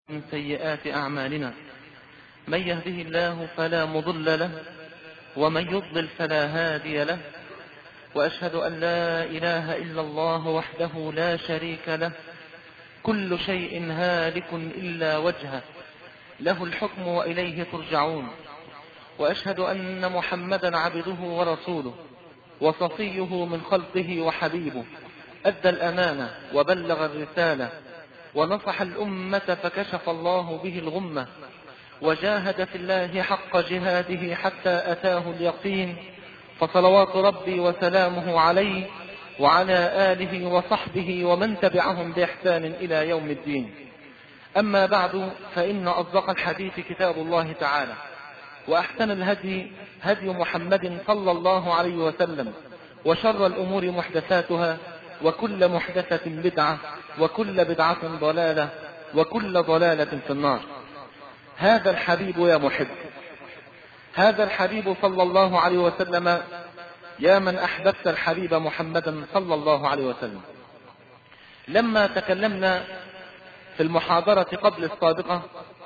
من سيئات أعمالنا، من يهده الله فلا مضل له، ومن يضلل فلا هادي له، وأشهد أن لا إله إلا الله وحده لا شريك له، كل شيء هالك إلا وجهه، له الحكم وإليه ترجعون. وأشهد أن محمدا عبده ورسوله وصفيه من خلقه وحبيبه، أدى الأمانة وبلغ الرسالة ونصح الأمة فكشف الله به الغمة، وجاهد في الله حق جهاده حتى أتاه اليقين، فصلوات ربي وسلامه عليه وعلى آله وصحبه ومن تبعهم بإحسان إلى يوم الدين. أما بعد، فإن أصدق الحديث كتاب الله تعالى، وأحسن الهدي هدي محمد صلى الله عليه وسلم، وشر الأمور محدثاتها، وكل محدثة بدعة، وكل بدعة ضلالة، وكل ضلالة في النار. هذا الحبيب يا محب، هذا الحبيب صلى الله عليه وسلم، يا من أحببت الحبيب محمدا صلى الله عليه وسلم. لما تكلمنا في المحاضرة قبل السابقة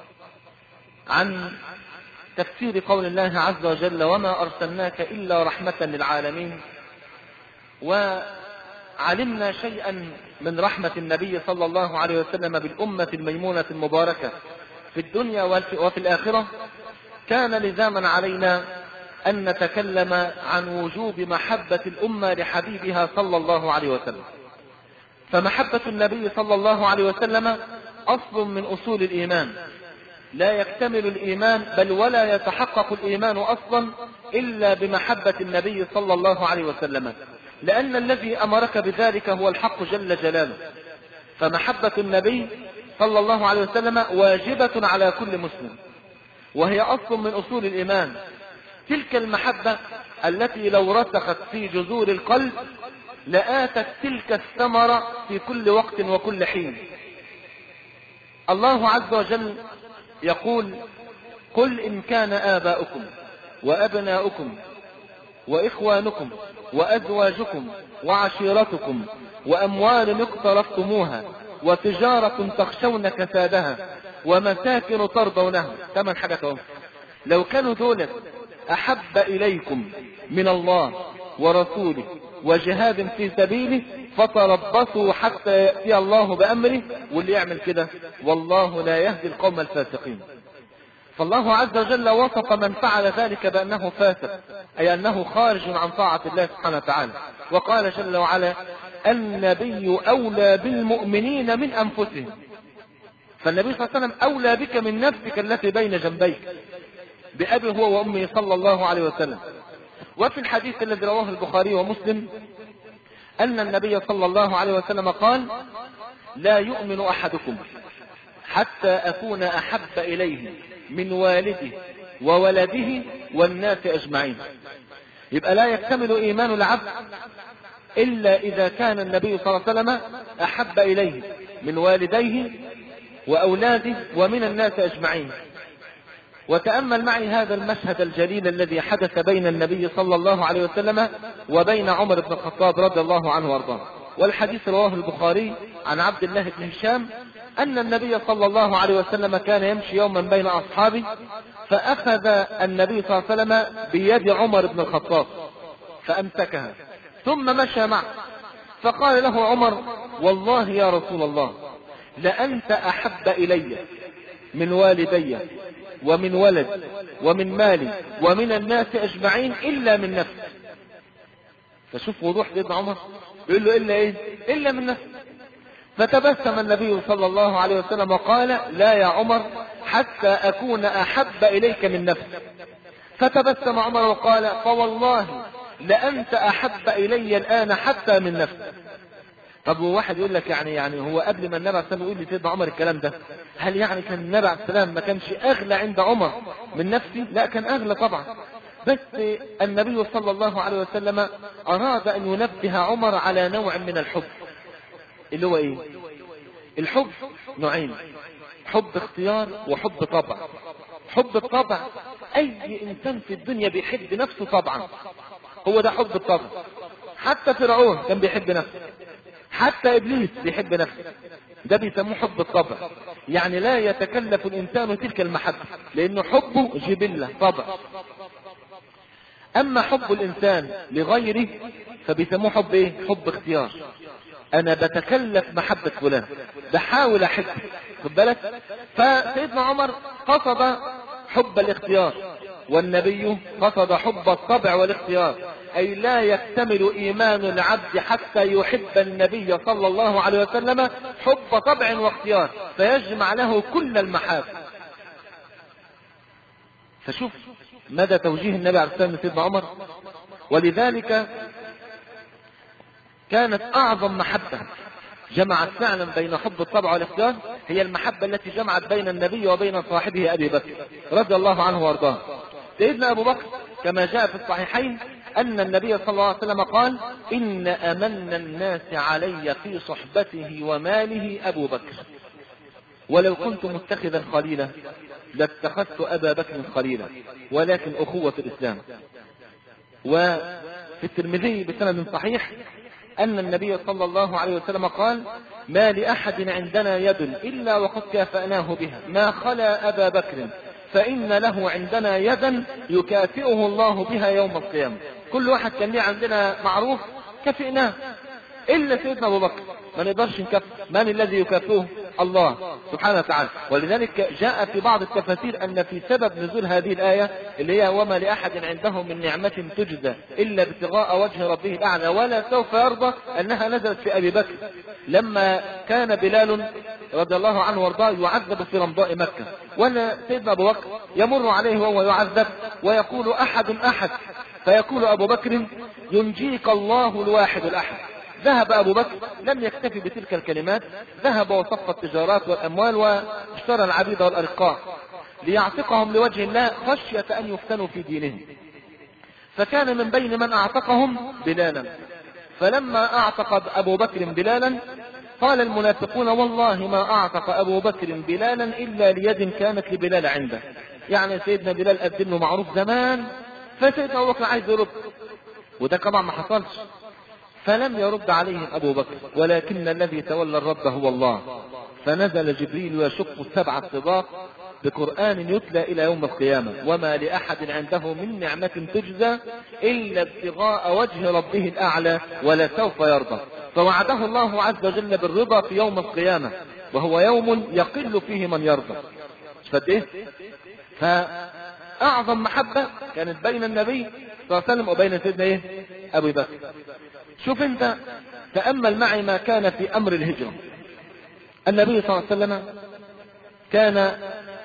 عن تفسير قول الله عز وجل: وما أرسلناك إلا رحمة للعالمين، وعلمنا شيئا من رحمة النبي صلى الله عليه وسلم بالأمة الميمونة المباركة في الدنيا وفي الآخرة، كان لزاما علينا أن نتكلم عن وجوب محبة الأمة لحبيبها صلى الله عليه وسلم. فمحبة النبي صلى الله عليه وسلم أصل من أصول الإيمان، لا يكتمل الإيمان بل ولا يتحقق الإيمان أصلا إلا بمحبة النبي صلى الله عليه وسلم، لأن الذي أمرك بذلك هو الحق جل جلاله. فمحبة النبي صلى الله عليه وسلم واجبة على كل مسلم، وهي أصل من أصول الإيمان. تلك المحبة التي لو رسخت في جذور القلب لآتت تلك الثمرة في كل وقت وكل حين. الله عز وجل يقول: قل إن كان آباؤكم وأبناؤكم وإخوانكم وأزواجكم وعشيرتكم وأموال اقترفتموها وتجارة تخشون كسادها ومساكن ترضونها، 8 حاجات اهو، لو كانوا دولت أحب إليكم من الله ورسوله وجهاد في سبيله فتربصوا حتى يأتي الله بأمره، واللي يعمل كده والله لا يهدي القوم الفاسقين. فالله عز وجل وصف من فعل ذلك بأنه فاسق، أي أنه خارج عن طاعة الله سبحانه وتعالى. وقال جل وعلا: النبي أولى بالمؤمنين من أنفسهم. فالنبي صلى الله عليه وسلم أولى بك من نفسك التي بين جنبيك، بأبي هو وأمي صلى الله عليه وسلم. وفي الحديث الذي رواه البخاري ومسلم أن النبي صلى الله عليه وسلم قال: لا يؤمن أحدكم حتى أكون أحب إليه من والده وولده والناس أجمعين. يبقى لا يكتمل إيمان العبد إلا إذا كان النبي صلى الله عليه وسلم أحب إليه من والديه وأولاده ومن الناس أجمعين. وتأمل معي هذا المشهد الجليل الذي حدث بين النبي صلى الله عليه وسلم وبين عمر بن الخطاب رضي الله عنه وارضاه. والحديث رواه البخاري عن عبد الله بن هشام أن النبي صلى الله عليه وسلم كان يمشي يوما بين أصحابه، فأخذ النبي صلى الله عليه وسلم بيد عمر بن الخطاب فأمسكها ثم مشى معه، فقال له عمر: والله يا رسول الله لأنت أحب إلي من والدي ومن ولد ومن مالي ومن الناس أجمعين إلا من نفسي. فشوف وضوح سيدنا عمر، يقول له: إلا إيه؟ إلا من نفسي. فتبسم النبي صلى الله عليه وسلم وقال: لا يا عمر حتى أكون أحب إليك من نفسي. فتبسم عمر وقال: فوالله لأنت أحب إلي الآن حتى من نفسي. طب وواحد يقول لك يعني هو قبل ما النبي عليه السلام يقول لسيدنا عمر الكلام ده، هل يعني كان النبي عليه السلام ما كانش أغلى عند عمر من نفسي؟ لا، كان أغلى طبعا، بس النبي صلى الله عليه وسلم أراد أن ينبه عمر على نوع من الحب، اللي هو إيه؟ الحب نوعين: حب اختيار وحب طبع. حب الطبع أي إنسان في الدنيا بيحب نفسه طبعا، هو ده حب الطبع. حتى فرعون كان بيحب نفسه، حتى إبليس بيحب نفسه، ده بيسموه حب الطبع. يعني لا يتكلف الإنسان تلك المحبة، لأنه حبه جبلة طبع. أما حب الإنسان لغيره فبيسموه حب إيه؟ حب اختيار. أنا بتكلف محبة فلان، بحاول أحب، خد بالك. فسيدنا عمر قصد حب الاختيار، والنبي قصد حب الطبع والاختيار، أي لا يكتمل إيمان العبد حتى يحب النبي صلى الله عليه وسلم حب طبع واختيار، فيجمع له كل المحاب. فشوف مدى توجيه النبي عليه الصلاة والسلام لسيدنا عمر. ولذلك كانت أعظم محبة جمعت فعلا بين حب الطبع والاختيار هي المحبة التي جمعت بين النبي وبين صاحبه أبي بكر رضي الله عنه وارضاه. سيدنا أبو بكر كما جاء في الصحيحين أن النبي صلى الله عليه وسلم قال: إن أمن الناس علي في صحبته وماله أبو بكر، ولو كنت متخذا خليلا لاتخذت أبا بكر خليلا، ولكن أخوة الإسلام. وفي الترمذي بسند صحيح أن النبي صلى الله عليه وسلم قال: ما لأحد عندنا يد إلا وقد كافأناه بها ما خلا أبا بكر، فإن له عندنا يدا يكافئه الله بها يوم القيامة. كل واحد كان ليه عندنا معروف كافئناه، إلا سيدنا أبو بكر ما نقدرش نكافئ. من الذي يكافئه؟ الله سبحانه وتعالى. ولذلك جاء في بعض التفاسير أن في سبب نزول هذه الآية اللي هي: وما لأحد عنده من نعمة تجزى إلا ابتغاء وجه ربه الأعلى ولا سوف يرضى، أنها نزلت في أبي بكر لما كان بلال رضي الله عنه وارضاه يعذب في رمضاء مكة، وأن سيدنا أبو بكر يمر عليه وهو يعذب ويقول: أحد أحد، فيقول أبو بكر: ينجيك الله الواحد الأحد. ذهب أبو بكر لم يكتفي بتلك الكلمات، ذهب وصف التجارات والأموال واشترى العبيد والأرقاء ليعتقهم لوجه الله خشية أن يفتنوا في دينهم. فكان من بين من أعتقهم بلالا. فلما أعتق أبو بكر بلالا قال المنافقون: والله ما أعتق أبو بكر بلالا إلا ليد كانت لبلال عنده. يعني سيدنا بلال قدم له معروف زمان، فسيدنا أبو بكر عايز يرد، وده طبعا ما حصلش، فلم يرد عليهم أبو بكر، ولكن الذي تولى الرد هو الله. فنزل جبريل يشق 7 طباق بقرآن يتلى إلى يوم القيامة: وما لأحد عنده من نعمة تجزى إلا ابتغاء وجه ربه الأعلى ولا سوف يرضى. فوعده الله عز وجل بالرضا في يوم القيامة، وهو يوم يقل فيه من يرضى. فد إيه؟ فأعظم محبة كانت بين النبي صلى الله عليه وسلم وبين سيدنا إيه؟ أبي بكر. شوف انت، تأمل معي ما كان في أمر الهجرة. النبي صلى الله عليه وسلم كان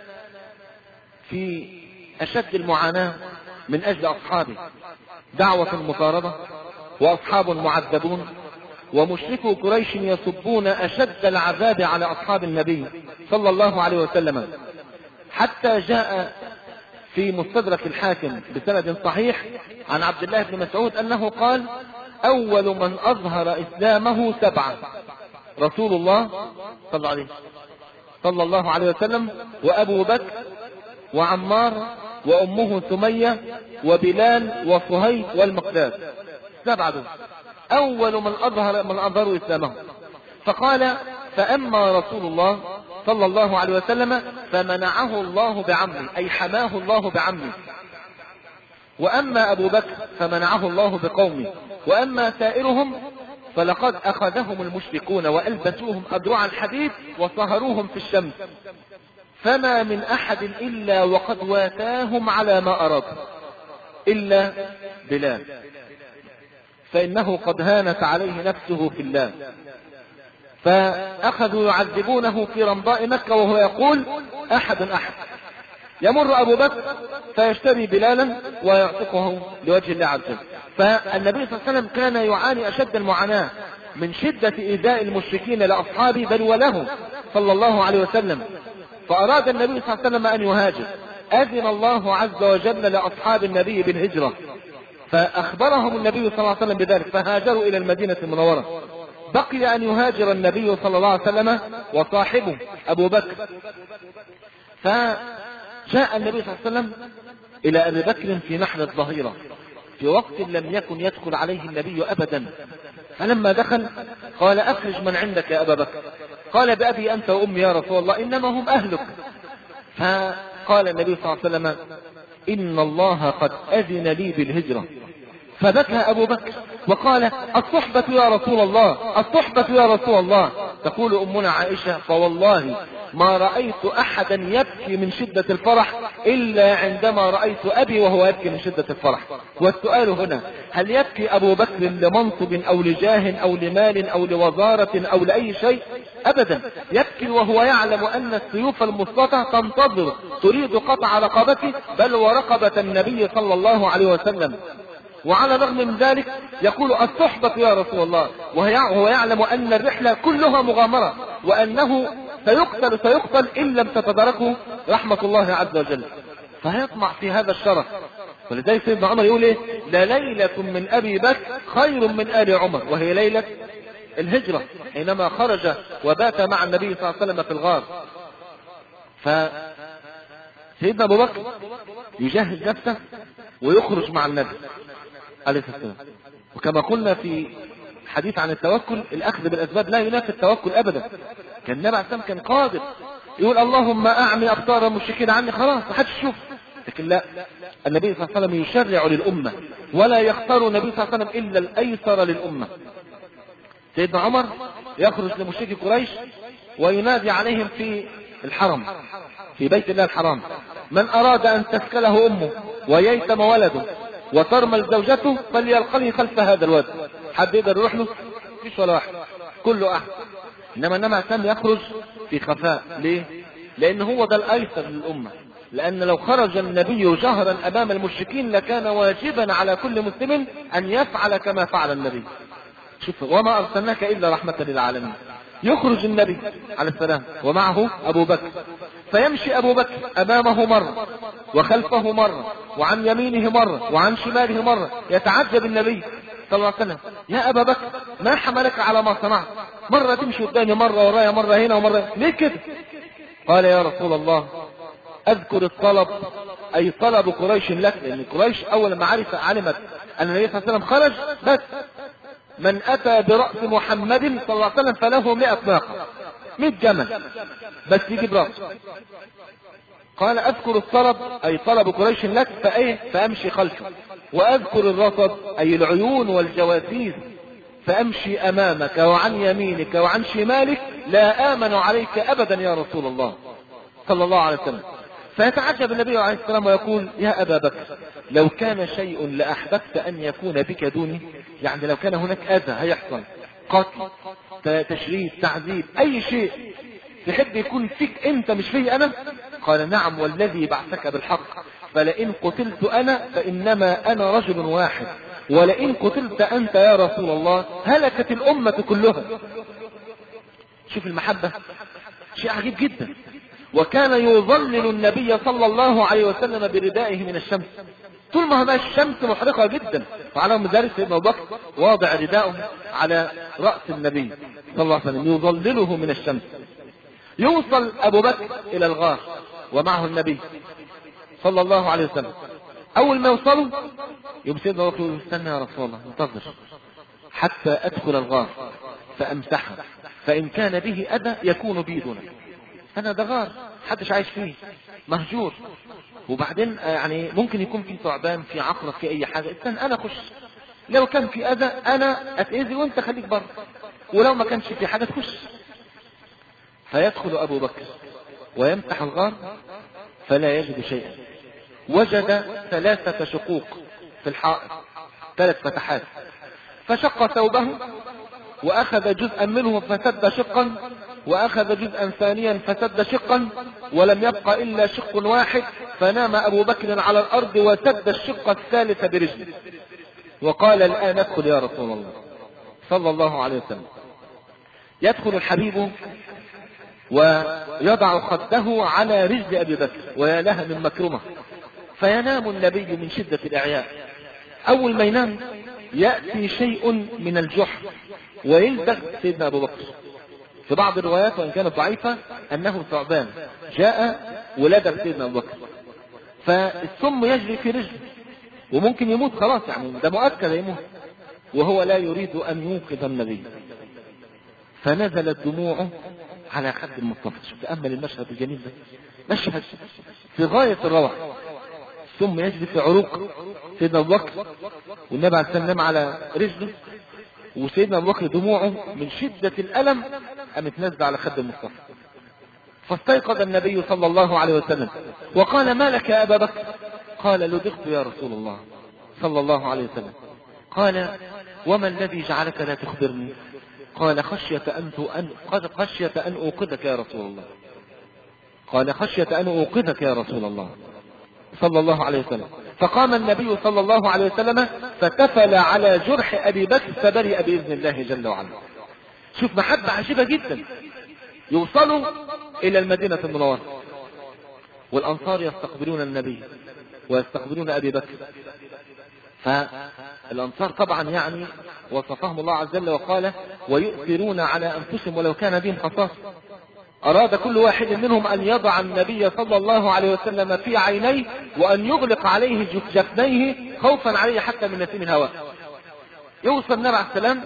في أشد المعاناة من أجل أصحابه، دعوة المطاردة وأصحاب معذبون، ومشركو قريش يصبون أشد العذاب على أصحاب النبي صلى الله عليه وسلم، حتى جاء في مستدرك الحاكم بسند صحيح عن عبد الله بن مسعود أنه قال: أول من أظهر إسلامه 7: رسول الله صلى الله عليه وسلم، وأبو بكر، وعمار، وأمه سمية، وبلال، وصهيب، والمقداد. 7 دول أول من أظهروا إسلامه. فقال: فأما رسول الله صلى الله عليه وسلم فمنعه الله بعمه، أي حماه الله بعمه. وأما أبو بكر فمنعه الله بقومه. وأما سائرهم فلقد أخذهم المشركون وألبسوهم أدرع الحديد وصهروهم في الشمس، فما من أحد إلا وقد واتاهم على ما أراد إلا بلال، فإنه قد هانت عليه نفسه في الله. فأخذوا يعذبونه في رمضاء مكة وهو يقول: أحد أحد. يمر أبو بكر فيشتري بلالا ويعتقه لوجه الله عز وجل. فالنبي صلى الله عليه وسلم كان يعاني أشد المعاناة من شدة إيذاء المشركين لأصحابه بل وله صلى الله عليه وسلم. فأراد النبي صلى الله عليه وسلم أن يهاجر، أذن الله عز وجل لأصحاب النبي بالهجرة، فأخبرهم النبي صلى الله عليه وسلم بذلك، فهاجروا إلى المدينة المنورة. بقي أن يهاجر النبي صلى الله عليه وسلم وصاحبه أبو بكر. فجاء النبي صلى الله عليه وسلم إلى أبي بكر في نحل الظهيرة في وقت لم يكن يدخل عليه النبي أبدا. فلما دخل قال: أخرج من عندك يا أبا بكر. قال بأبي أنت وأمي يا رسول الله إنما هم أهلك. فقال النبي صلى الله عليه وسلم إن الله قد أذن لي بالهجرة. فبكى أبو بكر وقال الصحبة يا رسول الله، الصحبة يا رسول الله. تقول أمنا عائشة فوالله ما رأيت أحدا يبكي من شدة الفرح إلا عندما رأيت أبي وهو يبكي من شدة الفرح. والسؤال هنا هل يبكي أبو بكر لمنصب أو لجاه أو لمال أو لوزارة أو لأي شيء؟ أبدا، يبكي وهو يعلم أن السيوف المسلطة تنتظر تريد قطع رقبته بل ورقبة النبي صلى الله عليه وسلم. وعلى الرغم من ذلك يقول الصحبة يا رسول الله، وهو يعلم أن الرحلة كلها مغامرة وأنه سيقتل إن لم تتدركه رحمة الله عز وجل، فيطمع في هذا الشرف. ولذلك سيدنا عمر يقول ايه؟ لليلة من أبي بكر خير من آل عمر، وهي ليلة الهجرة حينما خرج وبات مع النبي صلى الله عليه وسلم في الغار. فسيدنا أبو بكر يجهز نفسه ويخرج مع النبي عليه الصلاة والسلام. وكما قلنا في حديث عن التوكل، الأخذ بالأسباب لا ينافي التوكل أبدا. كان النبي عليه الصلاة والسلام كان قادر يقول اللهم أعمي أبصار المشركين عني، خلاص ما حدش يشوف. لكن لا، النبي صلى الله عليه وسلم يشرع للأمة ولا يختار النبي صلى الله عليه وسلم إلا الأيسر للأمة. سيدنا عمر يخرج لمشركي قريش وينادي عليهم في الحرم، في بيت الله الحرام: من أراد أن تسكله أمه وييتم ولده وترمل زوجته فليلقني خلف هذا الواد. حد يقدر يروح له؟ مفيش ولا واحد، كله أحد. إنما النبي عليه الصلاة والسلام يخرج في خفاء. ليه؟ لأن هو ده الأيسر للأمة. لأن لو خرج النبي جهرا أمام المشركين لكان واجبا على كل مسلم أن يفعل كما فعل النبي. شوف، وما أرسلناك إلا رحمة للعالمين. يخرج النبي عليه السلام ومعه أبو بكر، فيمشي أبو بكر أمامه مرة وخلفه مرة وعن يمينه مرة وعن شماله مرة. يتعجب النبي صلى الله عليه وسلم: يا أبا بكر ما حملك على ما صنعت؟ مرة تمشي قدامي، مرة ورايا، مرة هنا ومرة ليه كده؟ قال: يا رسول الله أذكر الطلب، أي طلب قريش لك. لأن قريش أول ما علمت أن النبي صلى الله عليه وسلم خرج، بس من أتى برأس محمد صلى الله عليه وسلم فله 100 ناقة، 100 جمل، بس يجيب رأسه. قال: أذكر الطلب، أي طلب قريش لك، فأمشي خلفه. وأذكر الرصد، أي العيون والجواسيس، فأمشي أمامك وعن يمينك وعن شمالك، لا آمن عليك أبدا يا رسول الله صلى الله عليه وسلم. فيتعجب النبي عليه السلام ويقول: يا أبا بكر لو كان شيء لأحببت أن يكون بك دوني؟ يعني لو كان هناك أذى هيحصل، قتل، تشريد، تعذيب، أي شيء تحب يكون فيك أنت مش فيه أنا؟ قال: نعم والذي بعثك بالحق، فلئن قتلت أنا فإنما أنا رجل واحد، ولئن قتلت أنت يا رسول الله هلكت الأمة كلها. شوف المحبة، شيء عجيب جدا. وكان يظلل النبي صلى الله عليه وسلم بردائه من الشمس طول ما الشمس محرقة جدا. وعلى ذلك سيدنا أبو بكر واضع رداءه على رأس النبي صلى الله عليه وسلم يظلله من الشمس. يوصل أبو بكر إلى الغار ومعه النبي صلى الله عليه وسلم. أول ما يوصلوا يوم سيدنا أبو بكر: استنى يا رسول الله، انتظر حتى أدخل الغار فأمسحه، فإن كان به أذى يكون بي دونك. أنا ده غار حدش عايش فيه، مهجور، وبعدين يعني ممكن يكون في ثعبان، في عقرب، في أي حاجة. استنى أنا أخش، لو كان في أذى أنا أتأذي وأنت خليك بره، ولو ما كانش في حاجة تخش. فيدخل أبو بكر ويمسح الغار فلا يجد شيئا. وجد 3 شقوق في الحائط، 3 فتحات. فشق ثوبه وأخذ جزءا منه فسد شقا، وأخذ جزءا ثانيا فسد شقا، ولم يبقى إلا شق واحد. فنام أبو بكر على الأرض وسد الشق الثالث برجله وقال: الآن ادخل يا رسول الله صلى الله عليه وسلم. يدخل الحبيب ويضع خده على رجل أبي بكر، ويا لها من مكرمة. فينام النبي من شدة الإعياء. أول ما ينام يأتي شيء من الجحر ويلدغ سيدنا أبو بكر. في بعض الروايات وإن كانت ضعيفة أنه ثعبان جاء ولدغ سيدنا أبو بكر، فالسم يجري في رجله وممكن يموت خلاص، يعني ده مؤكد يموت، وهو لا يريد أن ينقذ النبي. فنزلت دموعه على خد المصطفى. شوف تأمل المشهد الجميل ده، مشهد في غاية الروعة. ثم يجري في عروق سيدنا أبو بكر، والنبي عليه السلام نام على رجله، وسيدنا أبو بكر دموعه من شدة الألم قامت نازلة على خد المصطفى. فاستيقظ النبي صلى الله عليه وسلم وقال: ما لك يا أبا بكر؟ قال: لدغت يا رسول الله صلى الله عليه وسلم. قال: وما الذي جعلك لا تخبرني؟ قال: خشية أن أوقظك يا رسول الله. قال: خشية أن أوقظك يا رسول الله صلى الله عليه وسلم. فقام النبي صلى الله عليه وسلم فتفل على جرح أبي بكر فبرئ بإذن الله جل وعلا. شوف محبة عجيبة جدا. يوصلوا إلى المدينة المنورة، والأنصار يستقبلون النبي ويستقبلون أبي بكر. فالأنصار طبعا يعني وصفهم الله عز وجل وقال: ويؤثرون على أنفسهم ولو كان بهم خصاصة. أراد كل واحد منهم أن يضع النبي صلى الله عليه وسلم في عينيه وأن يغلق عليه جفنيه خوفا عليه حتى من نسيم الهواء. يوصل النبي عليه السلام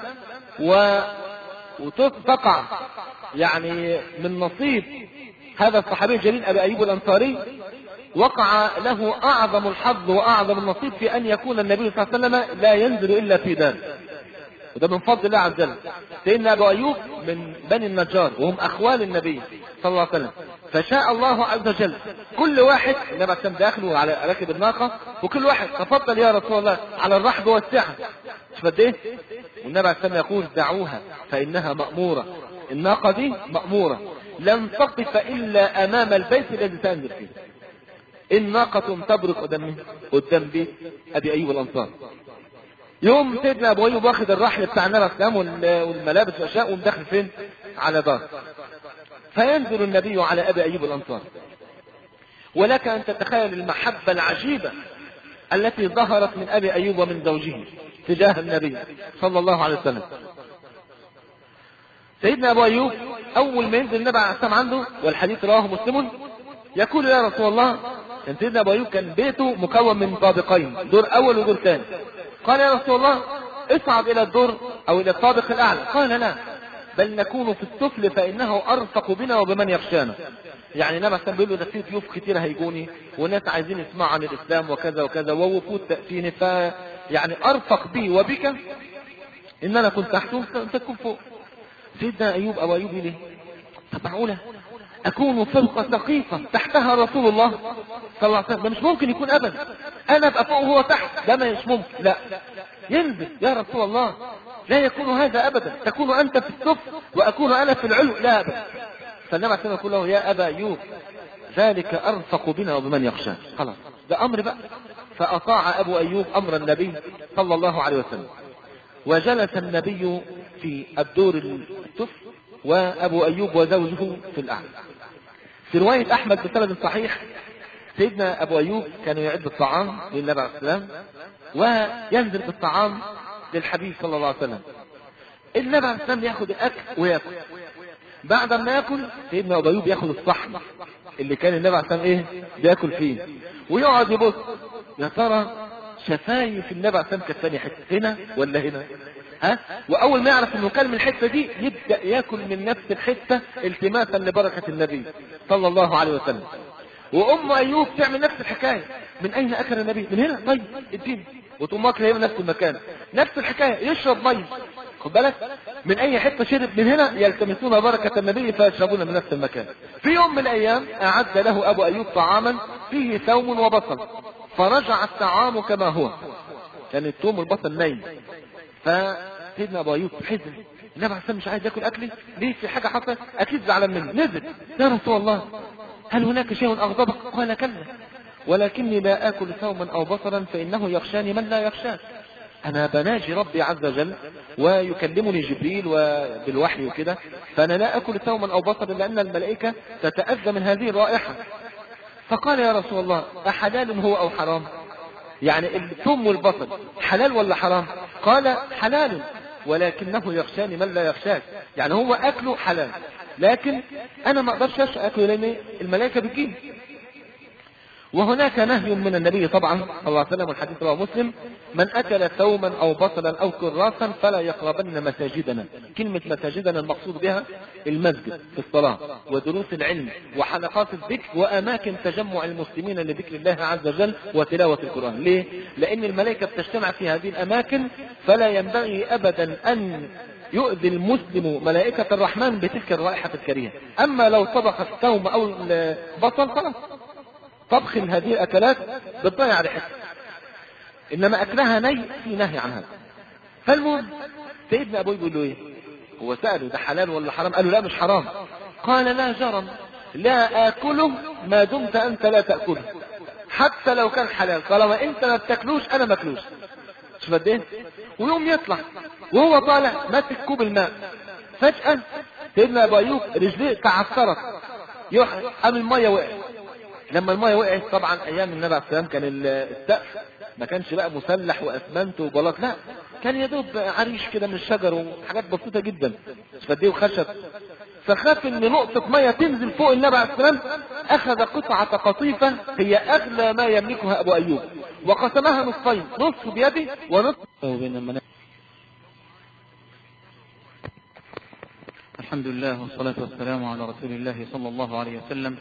وتقع يعني من نصيب هذا الصحابي الجليل أبي أيوب الأنصاري، وقع له أعظم الحظ وأعظم النصيب في أن يكون النبي صلى الله عليه وسلم لا ينزل إلا في دار، وده من فضل الله عز وجل. سيدنا أبو أيوب من بني النجار وهم أخوال النبي صلى الله عليه وسلم، فشاء الله عز وجل كل واحد النبي عليه السلام داخله على راكب الناقة، وكل واحد تفضل يا رسول الله على الرحب والسعة. شوف قد ايه. والنبي عليه السلام يقول: دعوها فإنها مأمورة، الناقة دي مأمورة لن تقف إلا أمام البيت الذي تنزل فيه. الناقة تبرق قدام بيت أبي أيوب الأنصار. يوم سيدنا أبو أيوب واخد الرحل بتاع النبي عليه السلام والملابس والأشياء ومدخل فين؟ على دار. فينزل النبي على أبي أيوب الأنصار، ولك أن تتخيل المحبة العجيبة التي ظهرت من أبي أيوب ومن زوجه تجاه النبي صلى الله عليه وسلم. سيدنا أبو أيوب أول ما ينزل النبي عليه السلام عنده، والحديث رواه مسلم، يقول: يا رسول الله، كان سيدنا أبو أيوب كان بيته مكون من طابقين، دور أول ودور ثاني. قال: يا رسول الله، اصعد إلى الدور أو إلى الطابق الأعلى. قال: لا، بل نكون في السفل فإنه أرفق بنا وبمن يخشانا. يعني النبي كان بيقول له: ده في ضيوف كتير هيجوني وناس عايزين يسمعوا عن الإسلام وكذا وكذا ووفود تأتيني، يعني أرفق بي وبك إن أنا كنت تحت وأنت تكون فوق. سيدنا أيوب أبو أيوب ليه؟ طب معقولة أكون فوق سقيفة تحتها رسول الله صلى الله عليه وسلم؟ ده مش ممكن يكون أبدا. أنا أبقى فوق وهو تحت، ده مش ممكن. لا، ينزل يا رسول الله، لا يكون هذا أبدا. تكون أنت في السفل وأكون أنا في العلو، لا أبدا. فالنبي عليه الصلاة والسلام يقول له: يا أبا أيوب، ذلك أرفق بنا وبمن يخشى. خلاص، ده أمر بقى. فأطاع أبو أيوب أمر النبي صلى الله عليه وسلم، وجلس النبي في الدور السفل وأبو أيوب وزوجه في الأعلى. في رواية أحمد بسند صحيح، سيدنا أبو أيوب كانوا يعد الطعام للنبي عليه السلام وينزل بالطعام للحبيب صلى الله عليه وسلم. النبي عليه السلام ياخد الأكل ويأكل. بعد ما يأكل سيدنا أبو أيوب ياخد الصحن اللي كان النبي عليه السلام بيأكل فيه، ويقعد يبص يا ترى شفايف النبي عليه السلام كانت ثاني حتة هنا ولا هنا؟ وأول ما يعرف إنه كان من الحتة دي يبدأ يأكل من نفس الحتة التماسا لبركة النبي صلى الله عليه وسلم. وأم أيوب تعمل نفس الحكاية: من أين أكل النبي؟ من هنا، طيب اديني. وتقوم واكله من نفس المكان، نفس الحكاية، يشرب مية، خد بالك، من أي حتة شرب من هنا يلتمسون بركة النبي فيشربون من نفس المكان. في يوم من الأيام أعد له أبو أيوب طعاما فيه ثوم وبصل، فرجع الطعام كما هو، كان الثوم والبصل نايم. فسيدنا أبو أيوب حزن، النبي عليه السلام مش عايز ياكل أكلي ليه؟ في حاجة حصلت أكيد زعلان مني. نزل: يا رسول الله، هل هناك شيء أغضبك؟ قال: كلا، ولكني لا آكل ثوما أو بصلا فإنه يخشاني من لا يخشاك. أنا بناجي ربي عز وجل ويكلمني جبريل بالوحي وكده، فأنا لا أكل ثوما أو بصلا لأن الملائكة تتأذى من هذه الرائحة. فقال: يا رسول الله، أحلال هو أو حرام؟ يعني الثوم والبصل حلال ولا حرام؟ قال: حلال، ولكنه يخشاني من لا يخشاك. يعني هو أكله حلال، لكن أنا ما أقدرش أكله لأن الملائكة بتجيب. وهناك نهي من النبي طبعا صلى الله عليه وسلم، والحديث رواه مسلم: من أكل ثوما أو بصلا أو كراسا فلا يقربن مساجدنا. كلمة مساجدنا المقصود بها المسجد في الصلاة ودروس العلم وحلقات الذكر وأماكن تجمع المسلمين لذكر الله عز وجل وتلاوة القرآن. ليه؟ لأن الملائكة بتجتمع في هذه الأماكن، فلا ينبغي أبدا أن يؤذي المسلم ملائكة الرحمن بتلك الرائحة الكريهة. أما لو طبخ الثوم أو البصل خلاص، طبخ هذه الأكلات بتضيع ريحتها، إنما أكلها ني في نهي عن هذا. فالمهم سيدنا أبوي بيقول له إيه؟ هو سأله ده حلال ولا حرام؟ قال له لا مش حرام. قال لا جرم، لا آكله ما دمت أنت لا تأكله، حتى لو كان حلال طالما أنت ما بتاكلوش أنا ما أكلوش. شوف قد إيه؟ ويوم يطلع وهو طالع ماسك كوب الماء، فجأة سيدنا أبو أيوب رجليه تعثرت، قام المية وقعت. لما المية وقعت طبعا ايام النبي عليه السلام كان السقف ما كانش بقى مسلح واسمنت وبلاط، لا كان يدوب عريش كده من الشجر وحاجات بسيطة جدا فديه وخشب. فخاف ان نقطة مية تنزل فوق النبي عليه السلام، اخذ قطعة قطيفة هي اغلى ما يملكها ابو ايوب وقسمها نصفين، نصف بيده ونصف بين. الحمد لله والصلاة والسلام على رسول الله صلى الله عليه وسلم.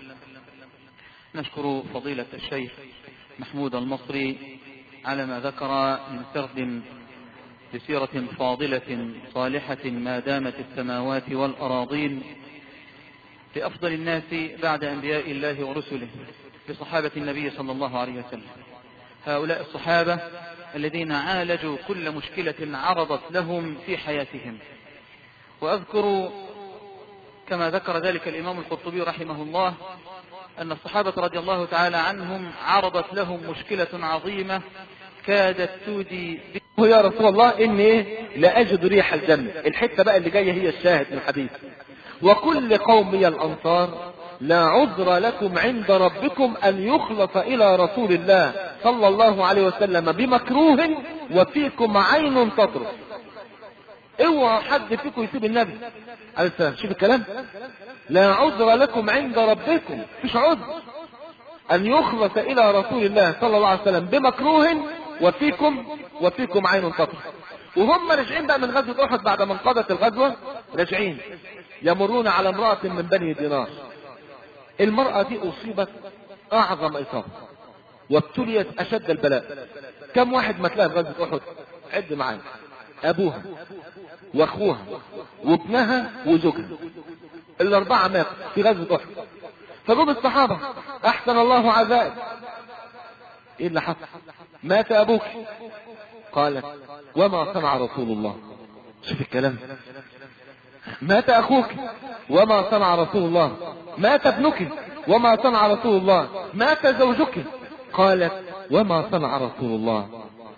نشكر فضيلة الشيخ محمود المصري على ما ذكر من سرد بسيرة فاضلة صالحة ما دامت السماوات والأراضين لأفضل الناس بعد أنبياء الله ورسله، لصحابة النبي صلى الله عليه وسلم. هؤلاء الصحابة الذين عالجوا كل مشكلة عرضت لهم في حياتهم. وأذكر كما ذكر ذلك الإمام القرطبي رحمه الله أن الصحابة رضي الله تعالى عنهم عرضت لهم مشكلة عظيمة كادت تودي يا رسول الله إني لا أجد ريح الجنة. الحتة بقى اللي جاية هي الشاهد من الحديث: وكل قومي الأنصار لا عذر لكم عند ربكم أن يخلص إلى رسول الله صلى الله عليه وسلم بمكروه وفيكم عين تطرف. اوعى حد فيكم يسيب النبي عليه السلام. شوف الكلام: لا عذر لكم عند ربكم، مش عذر أن يخلص إلى رسول الله صلى الله عليه وسلم بمكروه وفيكم عين تطرف. وهم راجعين بقى من غزوة أحد بعد ما انقضت الغزوة، راجعين يمرون على امرأة من بني دينار. المرأة دي أصيبت أعظم إصابة وابتليت أشد البلاء. كم واحد ما تلاقي في غزوة أحد؟ عد معايا: أبوها وأخوها وابنها وزوجها، الأربعة ماتوا في غزوة أحد. فجم الصحابة: أحسن الله عزائك، إيه اللي حصل؟ مات أبوك. قالت: وما صنع رسول الله. شوف الكلام: مات أخوك وما صنع رسول الله. مات ابنك وما صنع رسول الله. مات زوجك. قالت: وما صنع رسول الله.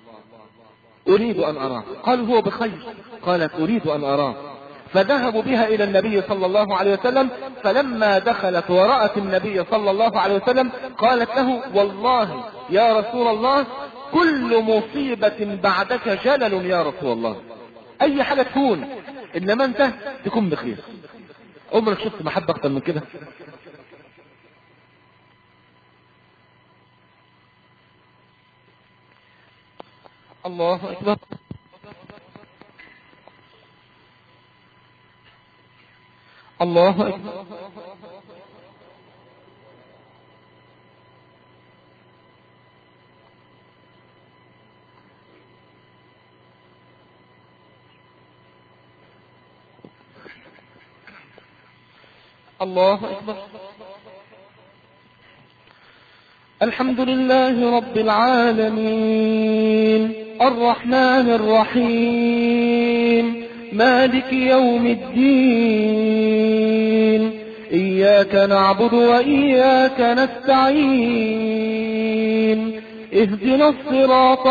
أريد أن أراه. قال: هو بخير. قالت: أريد أن أراه. فذهبوا بها إلى النبي صلى الله عليه وسلم، فلما دخلت ورأت النبي صلى الله عليه وسلم قالت له: والله يا رسول الله كل مصيبة بعدك جلل يا رسول الله. أي حاجة تكون إنما أنت تكون بخير. عمرك شفت محبة أكتر من كده؟ الله أكبر. الله أكبر. الله أكبر. الحمد لله رب العالمين الرحمن الرحيم مالك يوم الدين إياك نعبد وإياك نستعين اهدنا الصراط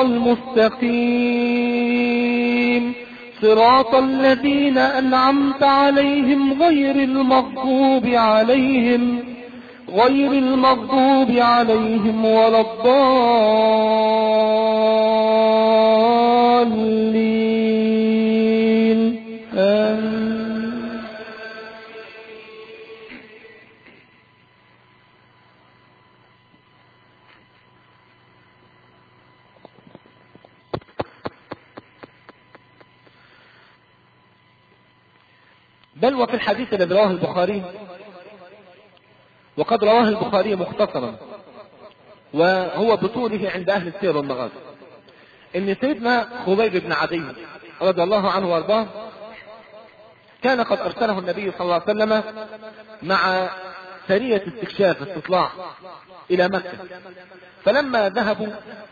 المستقيم صراط الذين أنعمت عليهم غير المغضوب عليهم ولا الضالين آمين. بل وفي الحديث الذي رواه البخاري، وقد رواه البخاري مختصرا وهو بطوله عند أهل السير والمغازي، ان سيدنا خبيب بن عدي رضي الله عنه وارضاه كان قد ارسله النبي صلى الله عليه وسلم مع سرية استكشاف استطلاع الى مكة، فلما ذهبوا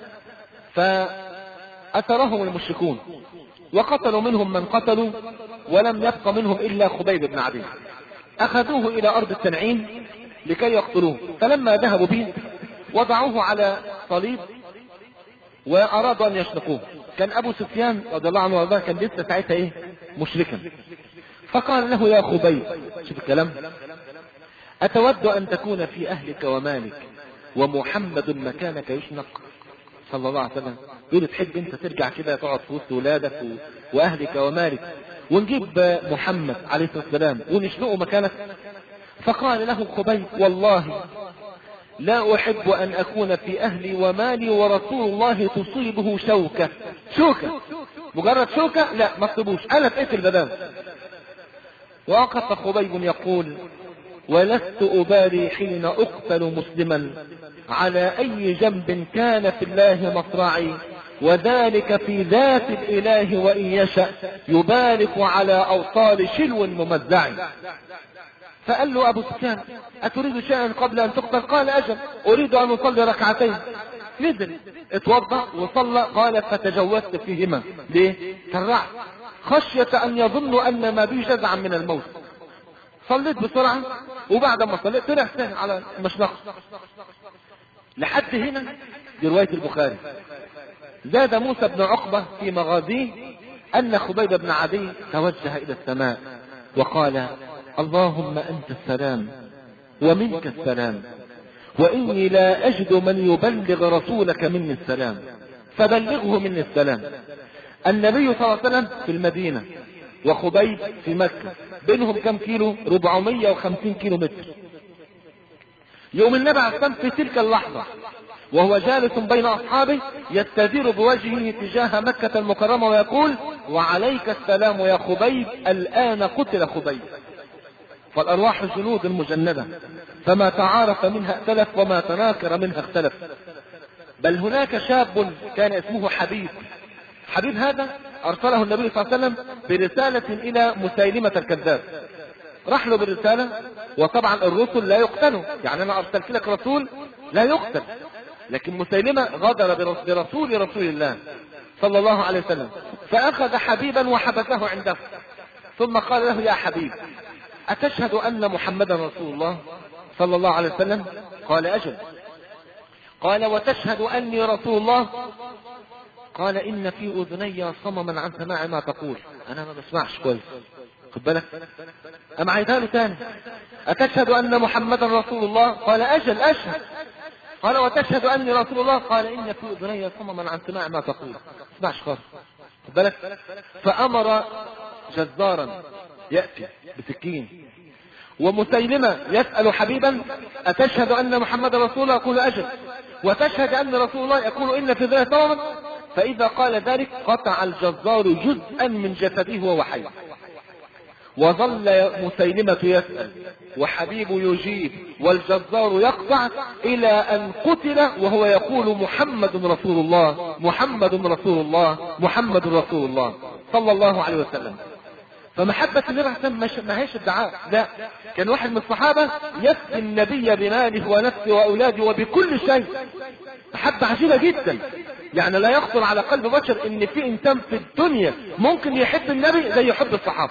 فأثرهم المشركون وقتلوا منهم من قتلوا ولم يبق منهم الا خبيب بن عدي، اخذوه الى ارض التنعيم لكي يقتلوه، فلما ذهبوا به وضعوه على صليب وارادوا ان يشنقوه. كان ابو سفيان رضي الله عنه وارضاه كان لسه ساعتها مشركا، فقال له يا خبيب، شوف الكلام، اتود ان تكون في اهلك ومالك ومحمد مكانك يشنق صلى الله عليه وسلم؟ يقول تحب انت ترجع كده تقعد في وسط ولادك واهلك ومالك ونجيب محمد عليه الصلاه والسلام ونشنقه مكانك؟ فقال له خبيب والله لا احب ان اكون في اهلي ومالي ورسول الله تصيبه شوكة. مجرد شوكة لا ما تصيبوش، انا اتقتل بدام. وقف خبيب يقول ولست ابالي حين اقتل مسلما على اي جنب كان في الله مصرعي، وذلك في ذات الاله وان يشأ يبارك على اوصال شلو ممزع. فقال له ابو سفيان اتريد شيئا قبل ان تقتل؟ قال اجل، اريد ان اصلي ركعتين. نزل اتوضا وصلى، قال فتجوزت فيهما. ليه؟ ترعت خشية ان يظن ان ما بي جزعا من الموت. صليت بسرعة وبعد ما صليت طلع ثاني على المشنقة. لحد هنا دي رواية البخاري. زاد موسى بن عقبة في مغازيه ان خبيب بن عدي توجه الى السماء وقال اللهم انت السلام ومنك السلام، واني لا اجد من يبلغ رسولك مني السلام فبلغه مني السلام. النبي صلى الله عليه وسلم في المدينة وخبيب في مكة، بينهم كم كيلو؟ 450 كيلو متر. يوم النبي عليه الصلاة والسلام في تلك اللحظة وهو جالس بين اصحابه يستدير بوجهه تجاه مكة المكرمة ويقول وعليك السلام يا خبيب، الان قتل خبيب. فالارواح جنود مجندة، فما تعارف منها ائتلف وما تناكر منها اختلف. بل هناك شاب كان اسمه حبيب. حبيب هذا ارسله النبي صلى الله عليه وسلم برسالة الى مسيلمة الكذاب. راح له بالرسالة، وطبعا الرسل لا يقتلوا، يعني انا ارسلت لك رسول لا يقتل، لكن مسيلمة غدر برسول الله صلى الله عليه وسلم، فاخذ حبيبا وحبسه عنده، ثم قال له يا حبيب اتشهد ان محمدا رسول الله صلى الله عليه وسلم؟ قال اجل. قال وتشهد اني رسول الله؟ قال ان في اذني صمما عن سماع ما تقول، انا ما بسمعش كويس، خد بالك. ام عيدها له تاني اتشهد ان محمدا رسول الله؟ قال اجل اشهد. قال وتشهد اني رسول الله؟ قال ان في اذني صمما عن سماع ما تقول، ما بسمعش خالص، خد بالك. فامر جزارا ياتي بسكين، ومسيلمة يسأل حبيبا أتشهد أن محمد رسول الله؟ يقول أجل. وتشهد أن رسول الله؟ يقول إن في ذلك طبعا. فإذا قال ذلك قطع الجزار جزءا من جسده وهو حي. وظل مسيلمة يسأل وحبيب يجيب والجزار يقطع إلى أن قتل وهو يقول محمد رسول الله، محمد رسول الله، محمد رسول الله صلى الله عليه وسلم. فمحبة النبي عليه الصلاة ما هيش ادعاء، لا، كان واحد من الصحابة يفدي النبي بماله ونفسه وأولاده وبكل شيء. محبة عجيبة جدا، يعني لا يخطر على قلب بشر ان في انسان في الدنيا ممكن يحب النبي زي يحب الصحابة.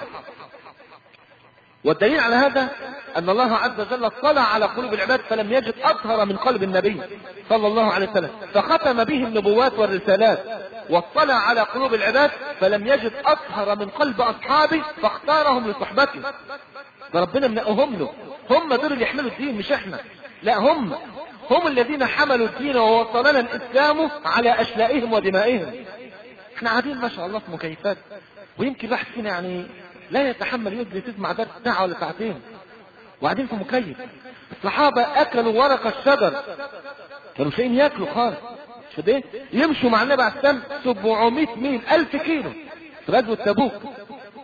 والدليل على هذا ان الله عز وجل اطلع على قلوب العباد فلم يجد اطهر من قلب النبي صلى الله عليه وسلم، فختم به النبوات والرسالات. واطلع على قلوب العباد فلم يجد اطهر من قلب اصحابه فاختارهم لصحبته. فربنا منقهم له، هم دول اللي يحملوا الدين مش احنا، لا، هم الذين حملوا الدين ووصلنا الاسلام على اشلائهم ودمائهم. احنا قاعدين ما شاء الله في مكيفات، ويمكن الواحد فينا يعني لا يتحمل يجلس يسمع درس ساعة ولا ساعتين وقاعدين في مكيف. الصحابة اكلوا ورق الشجر، كانوا مش لاقيين ياكلوا خالص، مش ده يمشوا مع النبي عليه السلام 700 ميل 1000 كيلو في غزوة تبوك.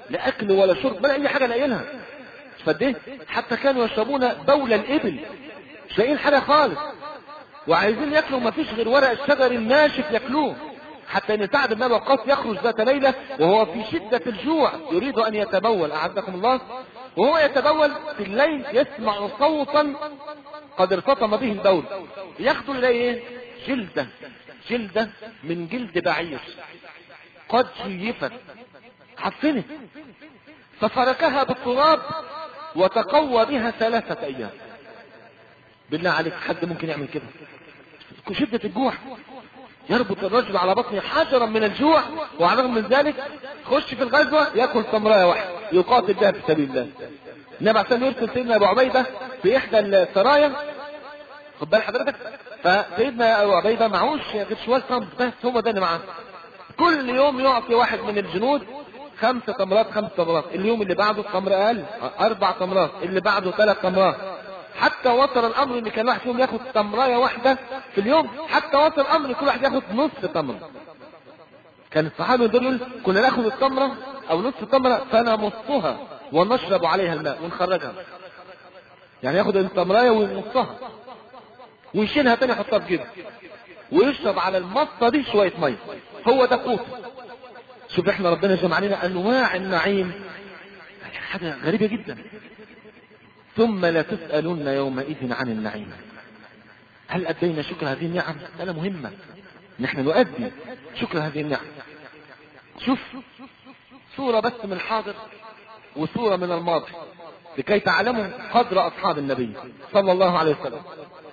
لا اكل ولا شرب ولا اي حاجه لاقيينها. فده حتى كانوا يشربون بول الابل، مش لاقيين حاجه خالص، وعايزين ياكلوا ما فيش غير ورق الشجر الناشف ياكلوه. حتى ان سعد بن ابي وقاص يخرج ذات ليله وهو في شده الجوع يريد ان يتبول، اعزكم الله، وهو يتبول في الليل يسمع صوتا قد ارتطم به البول، ياخذ اليه جلده من جلد بعير قد شيفت عفنت، ففركها بالتراب وتقوى بها 3 ايام. بالله عليك حد ممكن يعمل كده؟ شدة الجوع يربط الرجل على بطنه حجرا من الجوع، وعلى الرغم من ذلك خش في الغزوة يأكل تمراية واحدة يقاتل بها في سبيل الله. النبي عليه يرسل سيدنا ابو عبيدة في احدى السرايا، خد بال حضرتك، فسيدنا ابو عبيدة معهوش غير شوية تمر بس، هو ده اللي معاه. كل يوم يعطي واحد من الجنود 5 تمرات، اليوم اللي بعده تمر اقل 4 تمرات، اللي بعده 3 تمرات، حتى وصل الامر ان كان واحد فيهم ياخد تمرايه واحده في اليوم، حتى وصل الامر ان كل واحد ياخد نص تمره. كان الصحابه دول كنا ناخد التمره او نص التمره فنمصها ونشرب عليها الماء ونخرجها، يعني ياخد التمرايه ويمصها ويشيلها تاني يحطها في جيبه ويشرب على المصه دي شويه ميه، هو ده قوت. شوف احنا ربنا جمع علينا انواع النعيم، حاجه غريبه جدا. ثم لا تسألون يومئذ عن النعيم. هل أدينا شكر هذه النعم؟ مسألة مهمة، نحن نؤدي شكر هذه النعم. شوف صورة بس من الحاضر وصورة من الماضي لكي تعلموا قدر أصحاب النبي صلى الله عليه وسلم.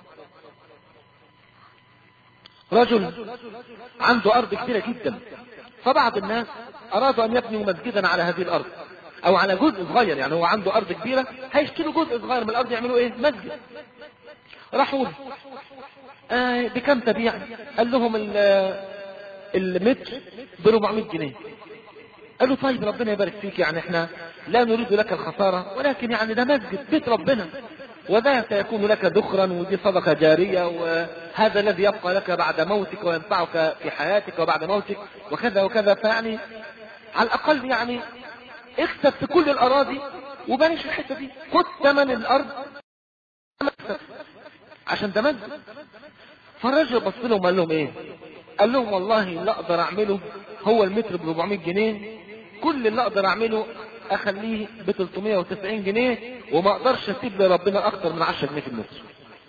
رجل عنده أرض كبيرة جدا، فبعض الناس أرادوا أن يبنوا مسجدا على هذه الأرض او على جزء صغير، يعني هو عنده ارض كبيرة هيشتروا جزء صغير من الارض يعملوا ايه؟ مسجد. راحوا بكم تبيع؟ قال لهم المتر ب400 جنيه. قالوا طيب ربنا يبارك فيك، يعني احنا لا نريد لك الخسارة، ولكن يعني ده مسجد بيت ربنا، وده سيكون لك ذخرا، ودي صدقة جارية، وهذا الذي يبقى لك بعد موتك وينفعك في حياتك وبعد موتك وكذا وكذا، فيعني على الاقل يعني اكسب في كل الاراضي وبانش الحته دي، خد ثمن الارض عشان ده مسجد. فالراجل بص لهم قال لهم ايه؟ قال لهم والله اللي اقدر اعمله هو المتر ب400 جنيه، كل اللي اقدر اعمله اخليه ب390 جنيه، وما اقدرش اسيب لربنا اكتر من 10 جنيه في المتر.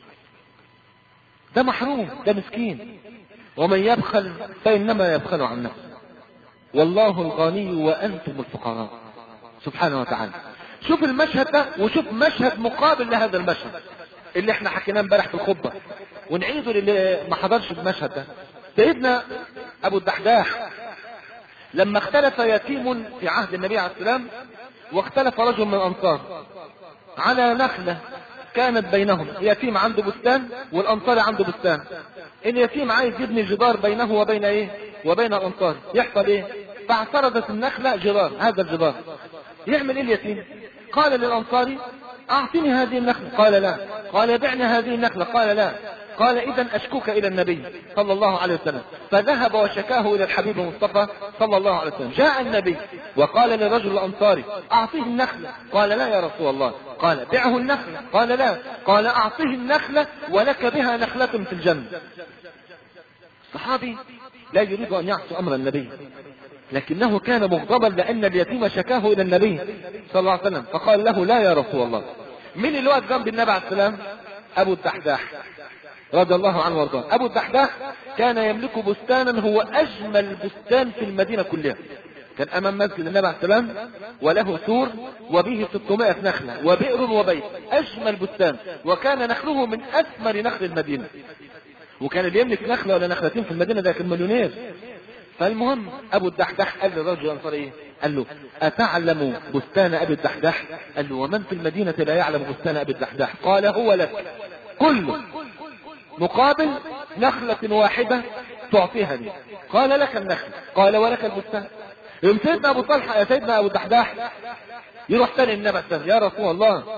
ده محروم، ده مسكين. ومن يبخل فانما يبخل عن نفسه، والله الغني وانتم الفقراء سبحانه وتعالى. شوف المشهد ده وشوف مشهد مقابل لهذا المشهد اللي احنا حكيناه امبارح في الخطبه، ونعيده للي ما حضرش المشهد ده. سيدنا ابو الدحداح لما اختلف يتيم في عهد النبي عليه السلام، واختلف رجل من الانصار على نخله كانت بينهم، يتيم عنده بستان والانصاري عنده بستان. اليتيم عايز يبني جدار بينه وبين ايه؟ وبين الانصار. يحصل ايه؟ فاعترضت النخله جدار، هذا الجدار يعمل ايه اليتيم؟ قال للانصاري اعطني هذه النخله، قال لا. قال بعني هذه النخله، قال لا. قال اذا اشكوك الى النبي صلى الله عليه وسلم. فذهب وشكاه الى الحبيب المصطفى صلى الله عليه وسلم. جاء النبي وقال للرجل الانصاري اعطيه النخله، قال لا يا رسول الله. قال بعه النخله، قال لا. قال اعطيه النخله ولك بها نخله في الجنه. الصحابي لا يريد ان يعصي امر النبي، لكنه كان مغضبا لان اليتيم شكاه الى النبي صلى الله عليه وسلم، فقال له لا يا رسول الله. مين اللي واقف جنب النبي عليه السلام؟ ابو الدحداح رضي الله عنه وارضاه. ابو الدحداح كان يملك بستانا هو اجمل بستان في المدينه كلها، كان امام مسجد النبي عليه السلام وله سور وبه 600 نخله وبئر وبيت، اجمل بستان، وكان نخله من اثمر نخل المدينه. وكان اللي يملك نخله ولا نخلتين في المدينه ده كان مليونير. فالمهم ابو الدحداح قال للرجل الانصاري ايه؟ قال له اتعلم بستان ابي الدحداح؟ قال له ومن في المدينه لا يعلم بستان ابي الدحداح؟ قال هو لك كله مقابل نخله واحده تعطيها لي. قال لك النخله، قال ولك البستان. يوم سيدنا ابو طلحه يا سيدنا ابو الدحداح يروح تاني النبي يا رسول الله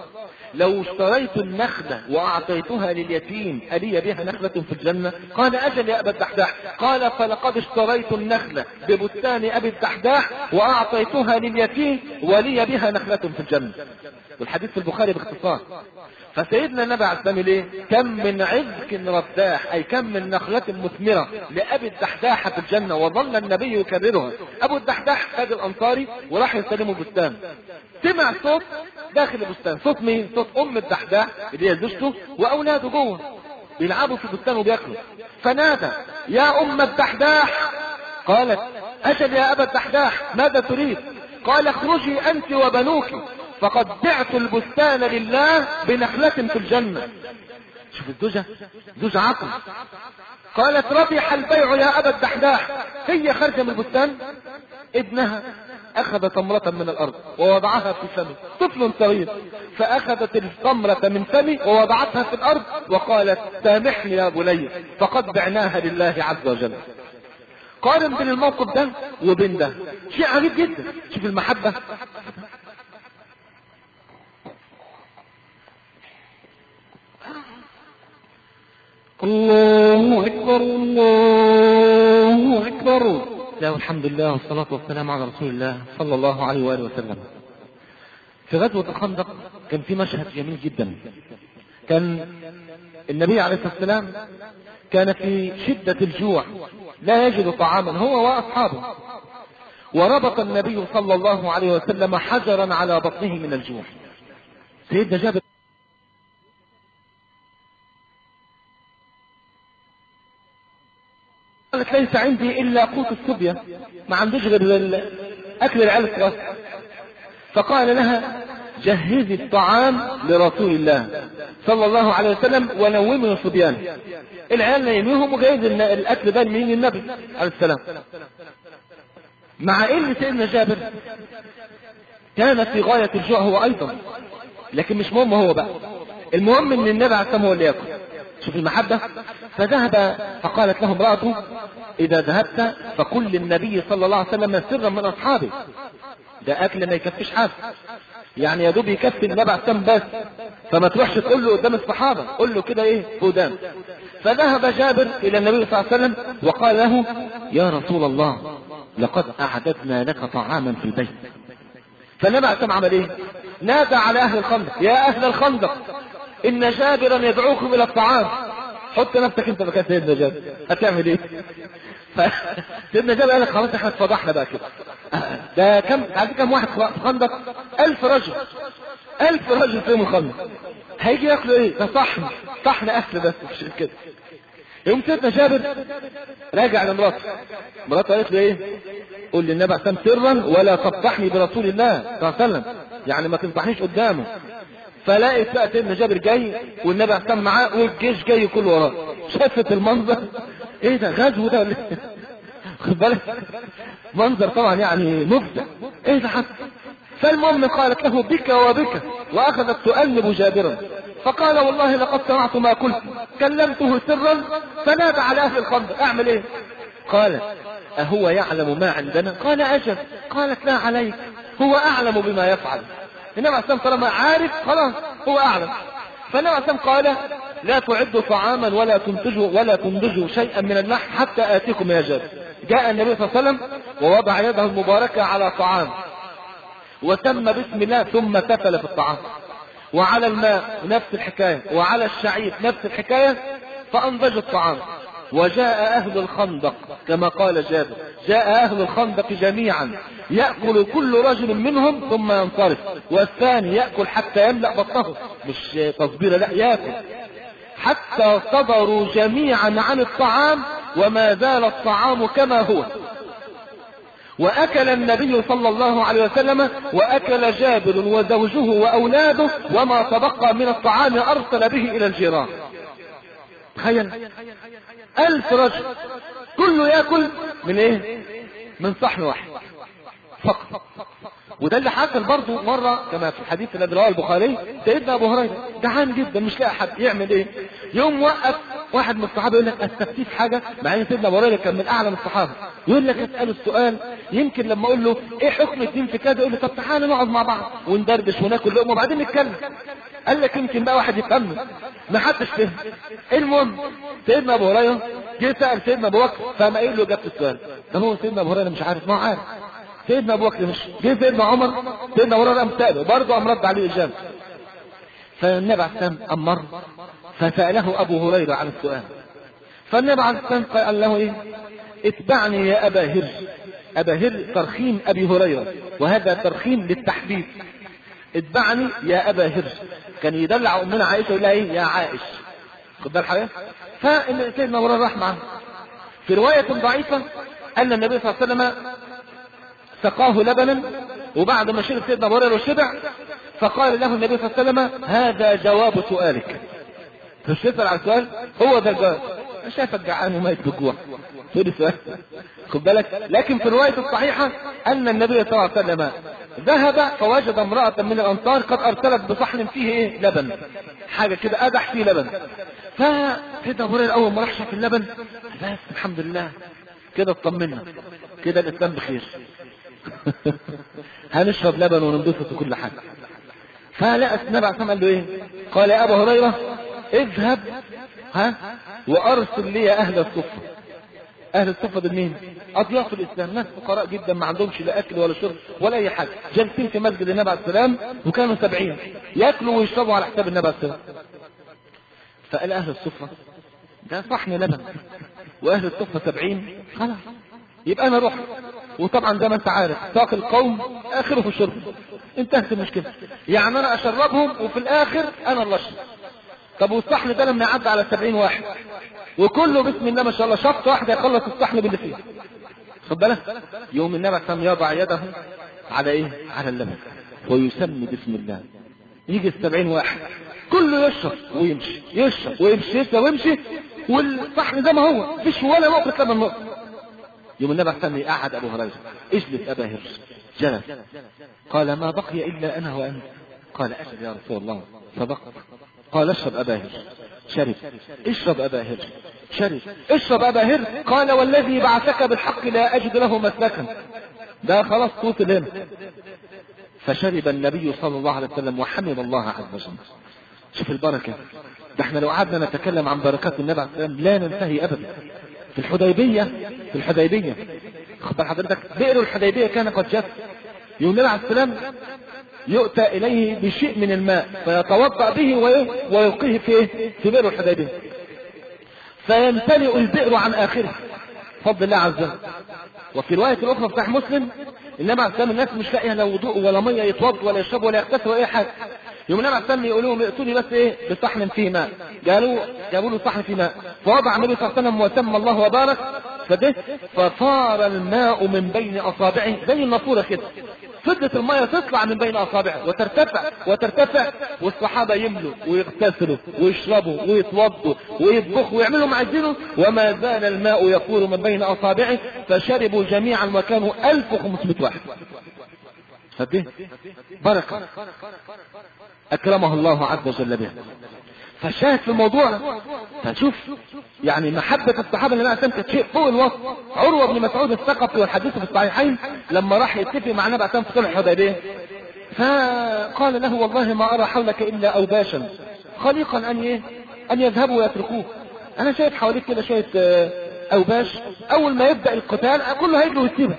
لو اشتريت النخلة وأعطيتها لليتيم ألي بها نخلة في الجنة؟ قال أجل يا أبا الدحداح. قال فلقد اشتريت النخلة ببستان أبي الدحداح وأعطيتها لليتيم ولي بها نخلة في الجنة. والحديث في البخاري باختصار. فسيدنا النبي عليه السلام ليه؟ كم من عذك رداح، أي كم من نخلة مثمرة لأبي الدحداح في الجنة، وظل النبي يكررها. أبو الدحداح خد الأنصاري وراح يسلمه البستان، سمع صوت داخل البستان. صوت مين؟ صوت أم الدحداح اللي هي زوجته وأولاده جوه بيلعبوا في البستان وبياكلوا. فنادى يا أم الدحداح. قالت أجل يا أبا الدحداح، ماذا تريد؟ قال اخرجي أنت وبنوك فقد بعت البستان لله بنخلة في الجنة. شوف الزوجة، زوجة عقل. قالت ربح البيع يا أبا الدحداح. هي خارجة من البستان، ابنها أخذ تمرة من الأرض ووضعها في فمه، طفل صغير، فأخذت التمرة من فمه ووضعتها في الأرض وقالت سامحني يا بني فقد بعناها لله عز وجل. قارن بين الموقف ده وبين ده، شيء عجيب جدا. شوف المحبة. الله أكبر الله أكبر. لا والحمد لله والصلاة والسلام على رسول الله صلى الله عليه وآله وسلم. في غزوة الخندق كان في مشهد جميل جدا. كان النبي عليه الصلاة والسلام كان في شدة الجوع لا يجد طعاما هو وأصحابه، وربط النبي صلى الله عليه وسلم حجرا على بطنه من الجوع. سيدنا جابر قالت ليس عندي إلا قوت الصبية، ما عنديش غير أكل العيال الصغار. فقال لها جهزي الطعام لرسول الله صلى الله عليه وسلم ونومي الصبيان. العيال نايمينهم وجايز الأكل ده من النبي عليه السلام. مع ان سيدنا جابر كان في غاية الجوع هو ايضا، لكن مش مهم هو بقى، المهم ان النبي عليه السلام هو اللي ياكل. شوف المحبة. فذهب فقالت له امرأته اذا ذهبت فقل للنبي صلى الله عليه وسلم سرا من اصحابه، ده اكل ما يكفيش حاجة، يعني يا دوب يكفي النبي عليه السلام بس، فما تروحش تقول له قدام الصحابة، قول له كده ايه قدام. فذهب جابر الى النبي صلى الله عليه وسلم وقال له يا رسول الله لقد اعددنا لك طعاما في البيت. فالنبي عليه السلام عمل ايه؟ نادى على اهل الخندق يا اهل الخندق ان جابرا يدعوكم الى الطعام. حط نفسك انت مكان سيدنا جابر، هتعمل ايه؟ سيدنا جابر قال لك خلاص احنا اتفضحنا بقى كده. ده كم واحد في خندق؟ 1000 رجل، 1000 رجل فيهم الخندق، هيجي ياكلوا ايه؟ ده طحن اكل بس مش كده. يوم سيدنا جابر راجع لمراته، مراته قالت له ايه؟ قول للنبي عليه سرا ولا تفضحني برسول الله صلى الله عليه وسلم، يعني ما تفضحنيش قدامه. فلاقيت بقى سيدنا جابر جاي والنبي عليه معاه والجيش جاي كله وراه. شافت المنظر ايه ده؟ غزو ده ولا ايه؟ خد بالك منظر طبعا يعني مفزع، ايه ده حتى. فالمهم قالت له بك وبك، واخذت تؤلب جابرا. فقال والله لقد سمعت ما قلت، كلمته سرا فنادى على اهل الخندق. اعمل ايه؟ قال اهو يعلم ما عندنا؟ قال اجل. قالت لا عليك، هو اعلم بما يفعل. النبي عليه الصلاة والسلام طالما عارف خلاص هو اعلم. فالنبي عليه الصلاة والسلام قال لا تعدوا طعاما ولا تنضجوا شيئا من اللحم حتى اتيكم يا جابر. جاء النبي صلى الله عليه وسلم ووضع يده المباركة على طعام وتم بسم الله ثم تفل في الطعام، وعلى الماء نفس الحكاية، وعلى الشعير نفس الحكاية، فأنضج الطعام. وجاء أهل الخندق كما قال جابر، جاء أهل الخندق جميعا يأكل كل رجل منهم ثم ينصرف، والثاني يأكل حتى يملأ بطنه، مش تصبير لا، يأكل حتى صدروا جميعا عن الطعام وما زال الطعام كما هو. وأكل النبي صلى الله عليه وسلم وأكل جابر وزوجه وأولاده، وما تبقى من الطعام أرسل به إلى الجيران. تخيل 1000 رجل كله يأكل من ايه؟ من صحن واحد فقط. وده اللي حصل برضه مرة كما في الحديث الذي رواه البخاري، سيدنا ابو هريره جعان جدا مش لاقي حد يعمل ايه؟ يوم وقف واحد من الصحابه يقول لك استفتي في حاجه، مع ان سيدنا ابو هريره كان من اعلم الصحابه، يقول لك اساله السؤال يمكن لما اقول له ايه حكم الدين في كذا يقول لي طب تعالى نقعد مع بعض وندردش وناكل لقمه وبعدين نتكلم. قال لك يمكن بقى واحد يفهم، ما حدش فهم. المهم سيدنا ابو هريره جه سال سيدنا ابو بكر، فما قايل له اجابه السؤال ده. هو سيدنا ابو هريره مش عارف، ما هو عارف. سيدنا ابو بكر مش جه سيدنا عمر، سيدنا ابو هريره قام ساله برضه، قام رد عليه اجابه. فالنبي عليه السلام امر فساله ابو هريره عن السؤال، فالنبي عليه السلام قال له ايه؟ اتبعني يا ابا هر. ابا هر ترخيم ابي هريره، وهذا ترخيم للتحديث. اتبعني يا ابا هر، كان يدلع امنا عائشه يقول لها ايه؟ يا عائش. خد بالك حضرتك؟ فسيدنا ابو هريره راح معاه. في روايه ضعيفه ان النبي صلى الله عليه وسلم سقاه لبنا، وبعد ما شرب سيدنا ابو هريره وشبع فقال له النبي صلى الله عليه وسلم هذا جواب سؤالك. مش تسأل على السؤال، هو ده الجواب. شافك جعان وميت بالجوع، تقول السؤال. خد بالك. لكن في الرواية الصحيحة أن النبي صلى الله عليه وسلم ذهب فوجد امرأة من الأنصار قد أرسلت بصحن فيه إيه؟ لبن، حاجة كده قدح فيه لبن. فسيدنا أبو هريرة أول ما راح شاف اللبن بس الحمد لله كده اطمنا، كده الإسلام بخير. هنشرب لبن وننبسط وكل حاجة. فلقى النبي عليه الصلاة والسلام قال له ايه؟ قال يا ابا هريرة اذهب وارسل لي اهل الصفة. اهل الصفة دول مين؟ اضياف الاسلام، ناس فقراء جدا ما عندهمش لا اكل ولا شرب ولا اي حاجة، جالسين في مسجد النبي عليه السلام وكانوا 70 ياكلوا ويشربوا على حساب النبي عليه السلام. فقال اهل الصفة ده صحن لبن واهل الصفة 70، خلاص يبقى انا اروح. وطبعا زي ما انت عارف ساق القوم اخره في الشرب، انتهت المشكلة. يعني انا اشربهم وفي الاخر انا اللي اشرب. طب والصحن ده لما يعدي على 70 واحد وكله بسم الله ما شاء الله شخص واحد يخلص الصحن باللي فيه، خد بالك. يوم النبي صلى الله عليه وسلم يضع يده على ايه؟ على اللبن ويسمي بسم الله. يجي 70 واحد كله يشرب ويمشي، يشرب ويمشي، يشرب ويمشي، والصحن ده ما هو مفيش ولا نقطة لبن نقطة. يوم النبي صلى الله عليه وسلم قعد ابو هريره، اجلس ابا هر. جلس. قال ما بقي الا انا وانت. قال اشرب يا رسول الله. صدقت. قال اشرب ابا هر. شرب. اشرب ابا هر. شرب. اشرب ابا هر. قال والذي بعثك بالحق لا اجد له مسلكا. ده خلاص صوت الهم. فشرب النبي صلى الله عليه وسلم وحمد الله عز وجل. شوف البركه، ده احنا لو قعدنا نتكلم عن بركات النبي عليه السلام لا ننتهي ابدا. في الحديبية خبر حضرتك، بئر الحديبية كان قد جف. يوم النبي عليه السلام يؤتى إليه بشيء من الماء فيتوضأ به ويلقيه في بئر الحديبية، فيمتلئ البئر عن آخره فضل الله عز وجل. وفي رواية الأخرى في صحيح مسلم النبي عليه السلام الناس مش لاقيها لا وضوء ولا مية يتوضأ ولا يشرب ولا يغتسل ولا أي حاجة. يوم النبي عليه السلام يقول لهم ائتوني بس بصحن فيه ماء. جابوا له صحن فيه ماء، فوضع النبي صلى الله عليه وسلم وسمى الله وبارك فصار الماء من بين اصابعه زي النافوره كده، فضلت الماء تطلع من بين اصابعه وترتفع والصحابه يملوا ويغتسلوا ويشربوا ويتوضوا ويطبخوا ويعملوا ما عايزينه، وما زال الماء يفور من بين اصابعه فشربوا جميعا وكانوا 1500 واحد. فده بركه اكرمه الله عز وجل بها. فشاهد في الموضوع فشوف يعني محبة الصحابة اللي أنا كانت شيء فوق الوصف. عروة بن مسعود الثقفي والحديث في الصحيحين لما راح يتفق مع النبي في صلح الحديبية فقال له والله ما أرى حولك إلا أوباشا خليقا أن يذهبوا ويتركوه. أنا شايف حواليك كده شوية أوباش، أول ما يبدأ القتال كله هيجري ويسيبه.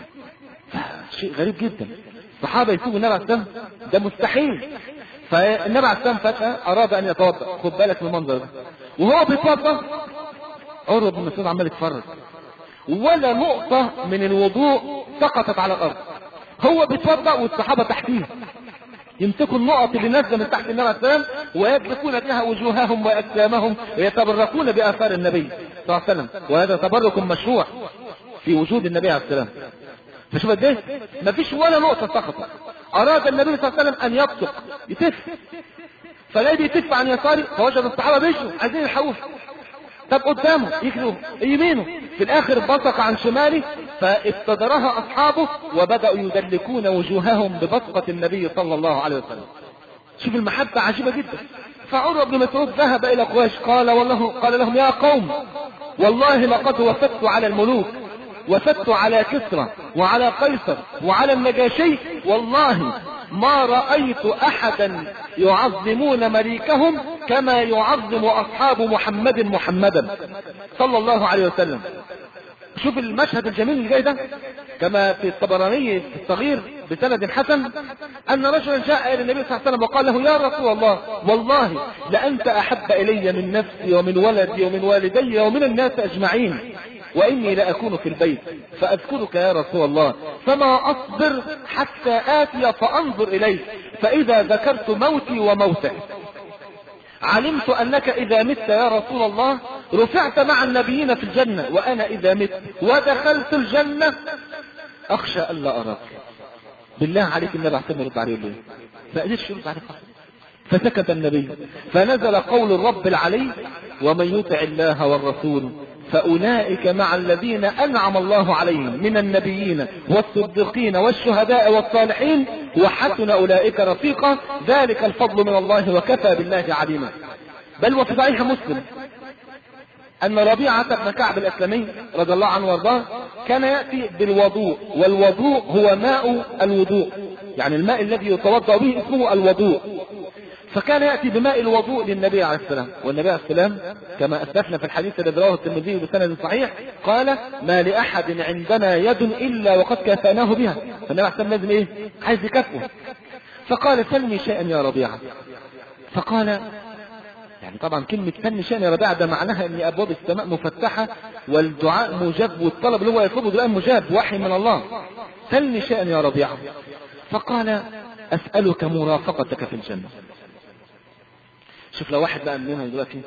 شيء غريب جدا، الصحابة يسيبوا النبي عليه السلام، ده مستحيل. فالنبي عليه السلام فجأة أراد أن يتوضأ، خد بالك من المنظر ده، وهو بيتوضأ عروة بن مسعود عمال يتفرج، ولا نقطة من الوضوء سقطت على الأرض. هو بيتوضأ والصحابة تحتيه يمسكوا النقط اللي نازله من تحت النبي عليه السلام ويجلسون بها وجوههم واجسامهم ويتبركون بآثار النبي صلى الله عليه وسلم، وهذا تبرك مشروع في وجود النبي عليه السلام. فشوف قد ايه مفيش ولا نقطة سقطت. أراد النبي صلى الله عليه وسلم أن يبصق يتف، فلا بيتف عن يساره فوجد الصحابة بيشوا عايزين يلحقوه. طب قدامه يجروا يمينه، في الآخر بصق عن شماله فابتدرها أصحابه وبدأوا يدلكون وجوههم ببصقة النبي صلى الله عليه وسلم. شوف المحبة عجيبة جدا. فعروة بن مسعود ذهب إلى قريش قال لهم يا قوم والله لقد وفدت على الملوك، وفدت على كسرى وعلى قيصر وعلى النجاشي، والله ما رأيت أحدا يعظمون مليكهم كما يعظم أصحاب محمدا صلى الله عليه وسلم. شوف المشهد الجميل اللي جاي ده، كما في الطبراني في الصغير بسند حسن أن رجلا جاء إلى النبي صلى الله عليه وسلم وقال له: يا رسول الله، والله لأنت أحب إلي من نفسي ومن ولدي ومن والدي ومن الناس أجمعين، وإني لأكون في البيت فأذكرك يا رسول الله، فما أصبر حتى آتي فأنظر إليك، فإذا ذكرت موتي وموتك علمت أنك إذا مت يا رسول الله رفعت مع النبيين في الجنة، وأنا إذا مت ودخلت الجنة أخشى ألا أراك. بالله عليك النبي عليه الصلاة والسلام يرد عليه ليه؟ فقدرش يرد عليه. فسكت النبي، فنزل قول الرب العلي: ومن يطع الله والرسول فأولئك مع الذين أنعم الله عليهم من النبيين والصديقين والشهداء والصالحين وحسن أولئك رفيقا، ذلك الفضل من الله وكفى بالله عليما. بل وفي صحيح مسلم أن ربيعة بن كعب الأسلمي رضي الله عنه وارضاه كان يأتي بالوضوء، والوضوء هو ماء الوضوء، يعني الماء الذي يتوضأ به اسمه الوضوء. فكان يأتي بماء الوضوء للنبي عليه السلام، والنبي عليه السلام كما أسلفنا في الحديث الذي رواه الترمذي بسند صحيح قال: ما لأحد عندنا يد إلا وقد كفاناه بها. فالنبي عليه السلام لازم عايز يكفه. فقال: سلني شيئا يا ربيعة. فقال، يعني طبعا كلمة سلني شيئا يا ربيعة ده معناها ان ابواب السماء مفتحة والدعاء مجاب، والطلب اللي هو يطلبه الآن مجاب، وحي من الله. سلني شيئا يا ربيعة. فقال: أسألك مرافقتك في الجنة. شوف لو واحد بقى مننا دلوقتي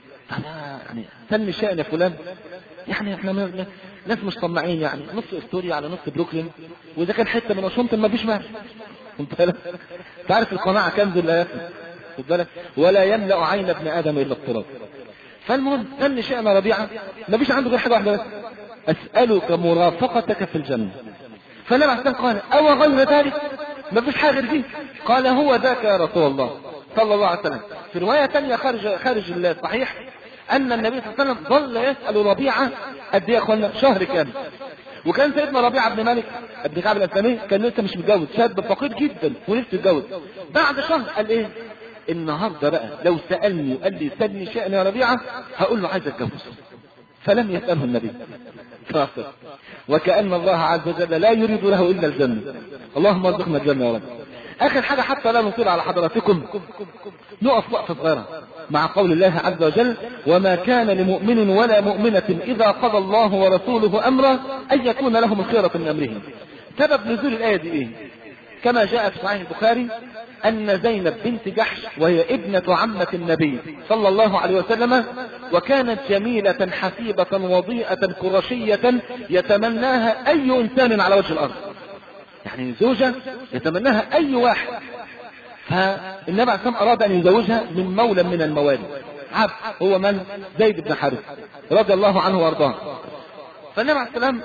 يعني سلني شيئا يا فلان، يعني احنا ناس مش طماعين، يعني نص استوريا على نص بروكلين، واذا كان حته من واشنطن ما فيش مال. انت عارف القناعه كنز لا يفنى، خد بالك، ولا يملا عين ابن ادم الا التراب. فالمهم سلني شيئا يا ربيعه، ما فيش عنده غير حاجه واحده بس: اسالك مرافقتك في الجنه. فالنبي عليه الصلاه والسلام قال: او غير ذلك؟ ما فيش حاجه غير دي؟ قال: هو ذاك يا رسول الله صلى الله عليه وسلم. في رواية تانية خارج الصحيح أن النبي صلى الله عليه وسلم ظل يسأل ربيعة قد ايه يا اخوانا؟ شهر كامل. وكان سيدنا ربيعة بن مالك ابن كعب الأسلمي كان لسه مش متجوز، شاب فقير جدا ونفسه يتجوز. بعد شهر قال ايه؟ النهارده بقى لو سألني وقال لي سلني شيئا يا ربيعة هقول له عايز اتجوز. فلم يسأله النبي فاصل، وكأن الله عز وجل لا يريد له إلا الجنة. اللهم ارزقنا الجنة يا رب. آخر حاجة حتى لا نطيل على حضراتكم، نقف وقفة صغيرة مع قول الله عز وجل: وما كان لمؤمن ولا مؤمنة إذا قضى الله ورسوله أمرا أن يكون لهم الخيرة من أمرهم. سبب نزول الآية دي إيه؟ كما جاء في صحيح البخاري أن زينب بنت جحش وهي ابنة عمة النبي صلى الله عليه وسلم، وكانت جميلة حسيبة وضيئة قرشية يتمناها أي إنسان على وجه الأرض، يعني زوجة يتمناها أي واحد. فالنبي عليه الصلاة أراد أن يزوجها من مولى من الموالي، عبد هو من؟ زيد بن حارثة رضي الله عنه وارضاه. فالنبي عليه السلام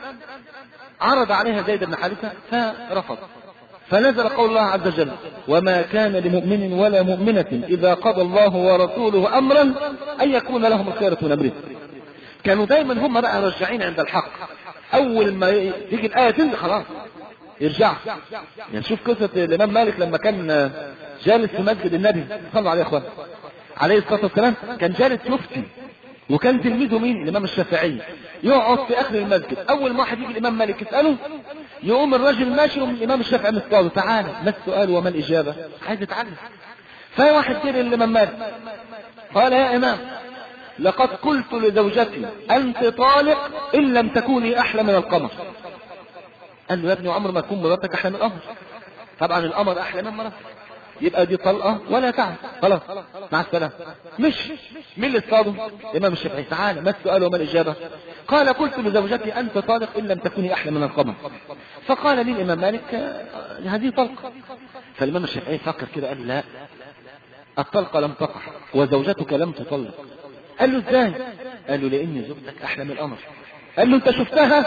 عرض عليها زيد بن حارثة فرفض، فنزل قول الله عز وجل: وما كان لمؤمن ولا مؤمنة إذا قضى الله ورسوله أمرا أن يكون لهم الخيرة من أمرهم. كانوا دايما هم بقى رجعين عند الحق، أول ما تيجي الآية تنزل خلاص يرجع. يعني شوف قصة الإمام مالك لما كان جالس في مسجد النبي صلى الله عليه وسلم عليه الصلاة والسلام، كان جالس يفتي، وكان تلميذه مين؟ الإمام الشافعي. يقعد في آخر المسجد، أول ما واحد يجي الإمام مالك يسأله يقوم الرجل ماشي ومن الإمام الشافعي مسأله: تعالى ما السؤال وما الإجابة؟ عايز يتعلم. فواحد جه للإمام مالك قال: يا إمام، لقد قلت لزوجتي أنت طالق إن لم تكوني أحلى من القمر. قال له: يا ابني عمر ما تكون مراتك أحلى من القمر. طبعا القمر أحلى من مراتك، يبقى دي طلقة ولا تعب، خلاص مع السلامة. مش مين اللي اصطاده؟ الإمام الشافعي. تعالى ما السؤال وما الإجابة؟ قال: قلت لزوجتي أنت طالق إن لم تكوني أحلى من القمر. فقال لي الإمام مالك: هذه طلقة. فالإمام الشافعي فكر كده قال: لا، الطلقة لم تقع وزوجتك لم تطلق. قال له: ازاي؟ قال له: لأن زوجتك أحلى من القمر. قال له: انت شفتها؟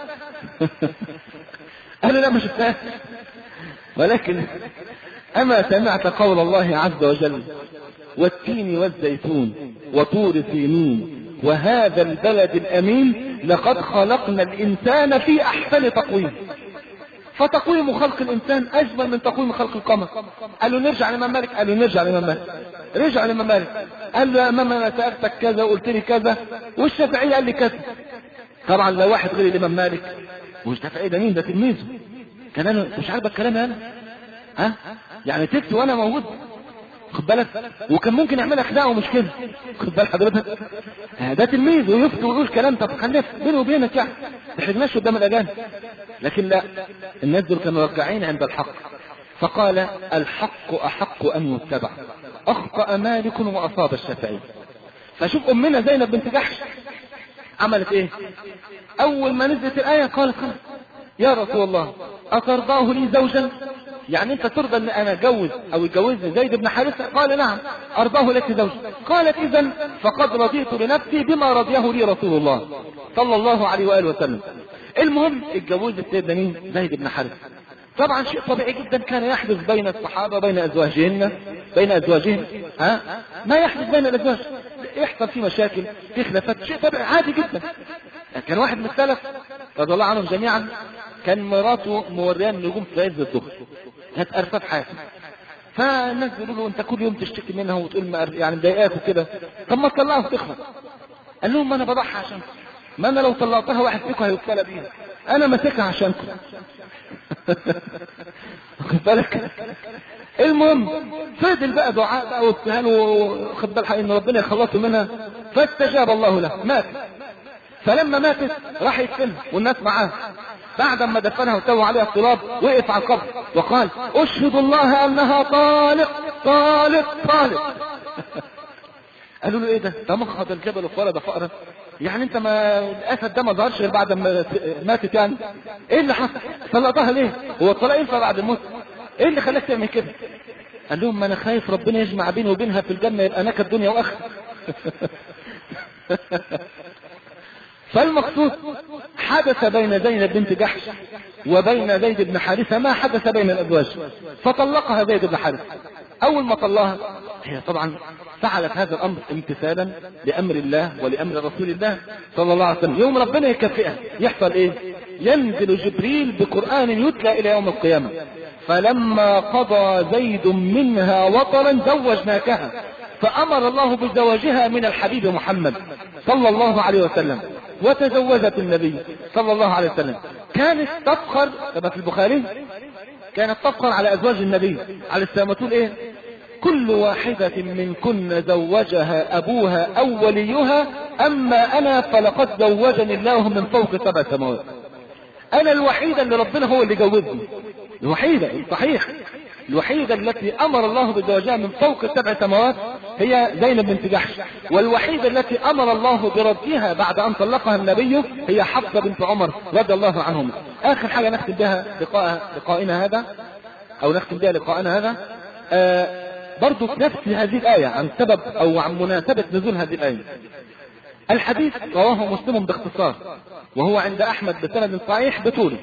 قال له: لا ما شفتها، ولكن أما سمعت قول الله عز وجل: والتين والزيتون وطور سينين وهذا البلد الأمين لقد خلقنا الإنسان في أحسن تقويم. فتقويم خلق الإنسان أجمل من تقويم خلق القمر. قال له نرجع لإمام مالك، قال له نرجع لإمام مالك. رجع لإمام مالك قال له يا إمام أنا سألتك كذا وقلت لي كذا، والشافعي قال لي كذا. طبعا لو واحد غير الإمام مالك، والشافعي ده مين؟ ده تلميذه. كان أنا مش عارف الكلام أنا، ها يعني تكتب وأنا موجود، خد بالك، وكان ممكن يعملها خداع ومشكلة، خد بالك حضرتك، ده تلميذ ويفتي ويقول كلام. طب خلينا بيني وبينك يعني ما تحرجناش قدام الأجانب. لكن لا، الناس دول كانوا راكعين عند الحق، فقال الحق أحق أن يتبع. أخطأ مالك وأصاب الشافعي. فشوف أمنا زينب بنت جحش عملت إيه؟ أول ما نزلت الآية قالت يا رسول الله أترضاه لي زوجا؟ يعني أنت ترضى أن أنا أجوز أو يجوزني زيد بن حارثة؟ قال نعم أرضاه لك زوجا. قالت إذن فقد رضيت لنفسي بما رضيه لي رسول الله صلى الله عليه وآله وسلم. المهم اتجوزت سيدنا مين؟ زيد بن حارثة. طبعا شيء طبيعي جدا كان يحدث بين الصحابة بين أزواجهم ما يحدث بين الأزواج، يحصل في مشاكل في خلافات، شيء طبيعي عادي جدا. كان واحد من السلف رضي الله عنهم جميعا كان مراته موريان نجوم في عز الظهر، كانت أرفات حياته. فالناس بيقولوا له انت كل يوم تشتكي منها وتقول يعني مضايقاك وكده، طب ما تطلعها وتخلص. قال لهم ما انا بضحي عشانكم، ما انا لو طلعتها واحد فيكم هيبتلى بيها، انا ماسكها عشانكم. واخد بالك؟ المهم فضل بقى دعاء بقى وابتهال وخد بالك ان ربنا يخلصه منها، فاستجاب الله له. مات. فلما ماتت راح يدفنها والناس معاه. بعد ما دفنها وسووا عليها التراب وقف على القبر وقال اشهد الله انها طالق طالق طالق. قالوا له ايه ده؟ ده مخض الجبل وفرد فأرة، يعني انت ما الاسد ده ما ظهرش غير بعد ما ماتت؟ يعني ايه اللي حصل؟ طلقتها ليه؟ هو الطلاق ينفع بعد الموت؟ ايه اللي خلاك تعمل كده؟ قال لهم ما انا خايف ربنا يجمع بيني وبينها في الجنة يبقى نكد الدنيا واخره. فالمقصود حدث بين زينب بنت جحش وبين زيد بن حارثة ما حدث بين الأزواج، فطلقها زيد بن حارثة. أول ما طلقها هي طبعا فعلت هذا الأمر امتثالا لأمر الله ولأمر رسول الله صلى الله عليه وسلم. يوم ربنا يكافئها يحصل إيه؟ ينزل جبريل بقرآن يتلى إلى يوم القيامة. فلما قضى زيد منها وطرا زوجناكها، فأمر الله بزواجها من الحبيب محمد صلى الله عليه وسلم. وتزوجت النبي صلى الله عليه وسلم. كانت تفخر كما في البخاري، كانت تفخر على أزواج النبي عليه السلام تقول إيه؟ كل واحدة منكن زوجها أبوها أو وليها، أما أنا فلقد زوجني الله من فوق 7 سماوات. أنا الوحيدة اللي ربنا هو اللي جوزني، الوحيدة صحيح، الوحيدة التي أمر الله بزواجها من فوق 7 سماوات هي زينب بنت جحش، والوحيدة التي أمر الله بربها بعد أن طلقها النبي هي حفصة بنت عمر رضي الله عنهم. آخر حاجة نختم بها لقائنا هذا أو نختم بها لقائنا هذا برضو في نفس هذه الآية عن سبب أو عن مناسبة نزول هذه الآية. الحديث رواه مسلم باختصار، وهو عند أحمد بسند صحيح بطوله،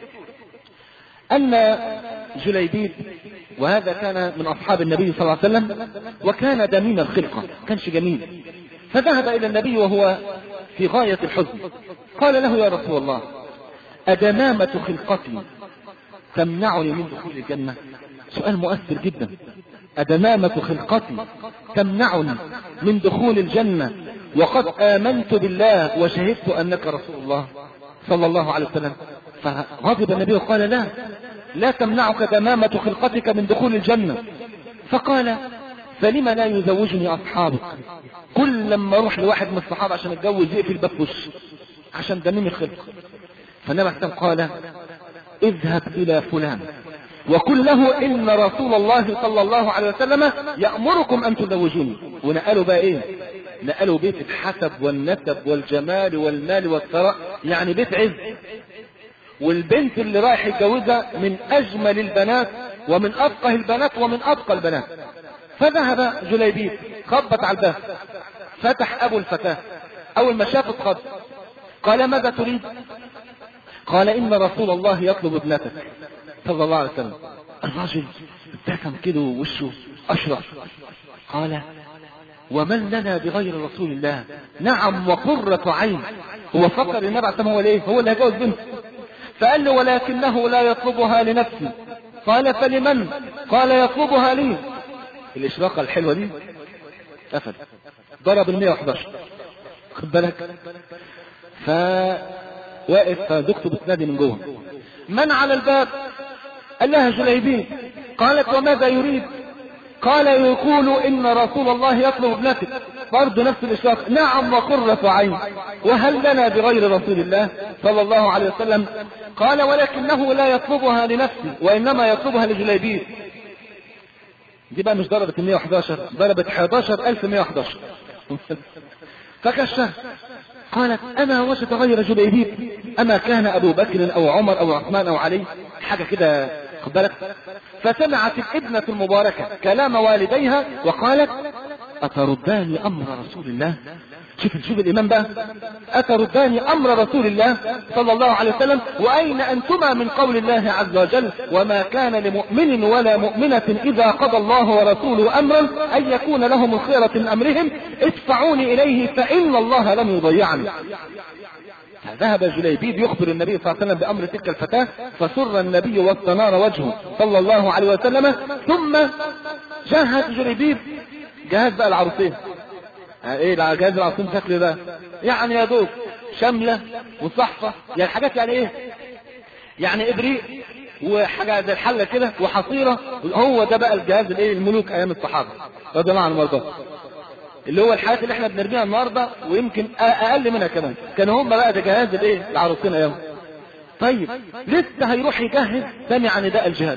أن جليبيب، وهذا كان من أصحاب النبي صلى الله عليه وسلم وكان دميم الخلقة، كانش جميل، فذهب إلى النبي وهو في غاية الحزن. قال له يا رسول الله أدمامة خلقتي تمنعني من دخول الجنة؟ سؤال مؤثر جدا. أدمامة خلقتي تمنعني من دخول الجنة وقد آمنت بالله وشهدت أنك رسول الله صلى الله عليه وسلم. فغضب النبي وقال لا تمنعك دمامة خلقتك من دخول الجنة. فقال فلما لا يزوجني أصحابك؟ كل لما اروح لواحد من الصحابة عشان اتجوز يقفل الباب في وشي عشان دميم الخلق. فالنبي قال اذهب إلى فلان وقل له إن رسول الله صلى الله عليه وسلم يأمركم أن تزوجوني. ونقلوا بقى إيه؟ نقلوا بيت الحسب والنسب والجمال والمال والثراء، يعني بيت عز. والبنت اللي رايح يتجوزها من أجمل البنات ومن أفقه البنات ومن أتقى البنات. فذهب جليبيب خبط على الباب، فتح أبو الفتاة، أول ما شافت خبط قال ماذا تريد؟ قال إن رسول الله يطلب ابنتك صلى الله عليه وسلم. الرجل ابتسم كده ووشه أشرف. قال ومن لنا بغير رسول الله؟ نعم وقرة عين. هو فكر النبي عليه الصلاة والسلام هو اللي هيجوز بنته. فقال له ولكنه لا يطلبها لنفسي. قال فلمن؟ قال يطلبها لي. الإشراقة الحلوة دي قفل، ضرب 111. خد بالك. فواقف فزوجته بتنادي من جوه، من على الباب؟ قال لها جليبيب. قالت وماذا يريد؟ قال يقول إن رسول الله يطلب ابنتك. برضه نفس الإشراق. نعم وقرة عين، وهل لنا بغير رسول الله صلى الله عليه وسلم؟ قال ولكنه لا يطلبها لنفسه وإنما يطلبها لجليبيب. دي بقى مش ضربت 111، ضربت 11111. فكشف. قالت أما وجد غير جليبيب؟ أما كان أبو بكر أو عمر أو عثمان أو علي حاجة كده؟ خد بالك. فسمعت الابنة المباركة كلام والديها وقالت أتردان أمر رسول الله؟ شوف الإمام بقى، أتردان أمر رسول الله صلى الله عليه وسلم؟ وأين أنتما من قول الله عز وجل وما كان لمؤمن ولا مؤمنة إذا قضى الله ورسوله أمرا أن يكون لهم الخيرة من أمرهم ادفعوني إليه فإن الله لم يضيعني. ذهب جليبيب يخبر النبي صلى الله عليه وسلم بأمر تلك الفتاة، فسر النبي واستنار وجهه صلى الله عليه وسلم. ثم جهز جليبيب جهاز بقى العروسين. ايه جهاز العروسين شكله ده؟ يعني يا دوب شملة وصحفة، يعني حاجات يعني ايه؟ يعني ابريق وحاجة زي الحلة كده وحصيرة. هو ده بقى الجهاز الايه الملوك ايام الصحابة رضي الله عنهم وارضاهم، اللي هو الحاجات اللي احنا بنرميها النهارده ويمكن اقل منها كمان. كانوا هم بقى ده جهاز الايه العروسين ايام. طيب لسه هيروح يجهز، سمع نداء الجهاد،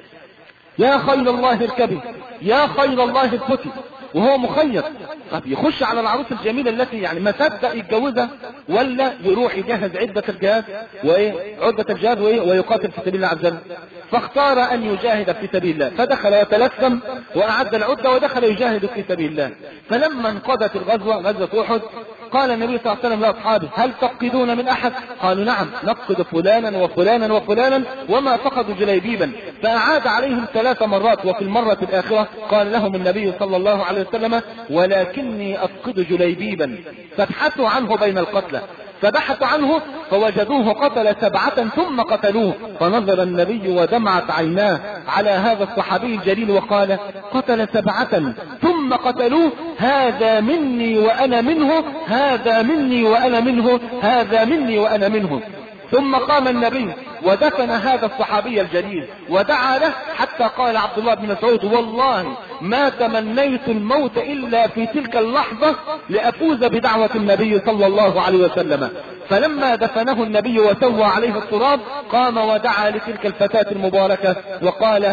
يا خيل الله اركبي، يا خيل الله اثبتي، وهو مخير. طب يخش على العروس الجميلة التي يعني ما صدق يتجوزها، ولا يروح يجهز عدة الجهاد وايه عدة الجهاد وايه ويقاتل في سبيل الله عز وجل؟ فاختار ان يجاهد في سبيل الله، فدخل يتلثم واعد العدة ودخل يجاهد في سبيل الله. فلما انقضت الغزوة غزوة احد قال النبي صلى الله عليه وسلم لاصحابه هل تفقدون من احد؟ قالوا نعم نفقد فلانا وفلانا وفلانا وما فقدوا جليبيبا. فاعاد عليهم 3 مرات، وفي المرة الاخرة قال لهم النبي صلى الله عليه وسلم ولكني افقد جليبيبا فابحثوا عنه بين القتلى. فبحثوا عنه فوجدوه قتل 7 ثم قتلوه. فنظر النبي ودمعت عيناه على هذا الصحابي الجليل وقال قتل 7 ثم قتلوه، هذا مني وأنا منه، هذا مني وأنا منه، هذا مني وأنا منه. ثم قام النبي ودفن هذا الصحابي الجليل ودعا له حتى قال عبد الله بن مسعود والله ما تمنيت الموت إلا في تلك اللحظة لأفوز بدعوة النبي صلى الله عليه وسلم. فلما دفنه النبي وسوى عليه التراب قام ودعا لتلك الفتاة المباركة وقال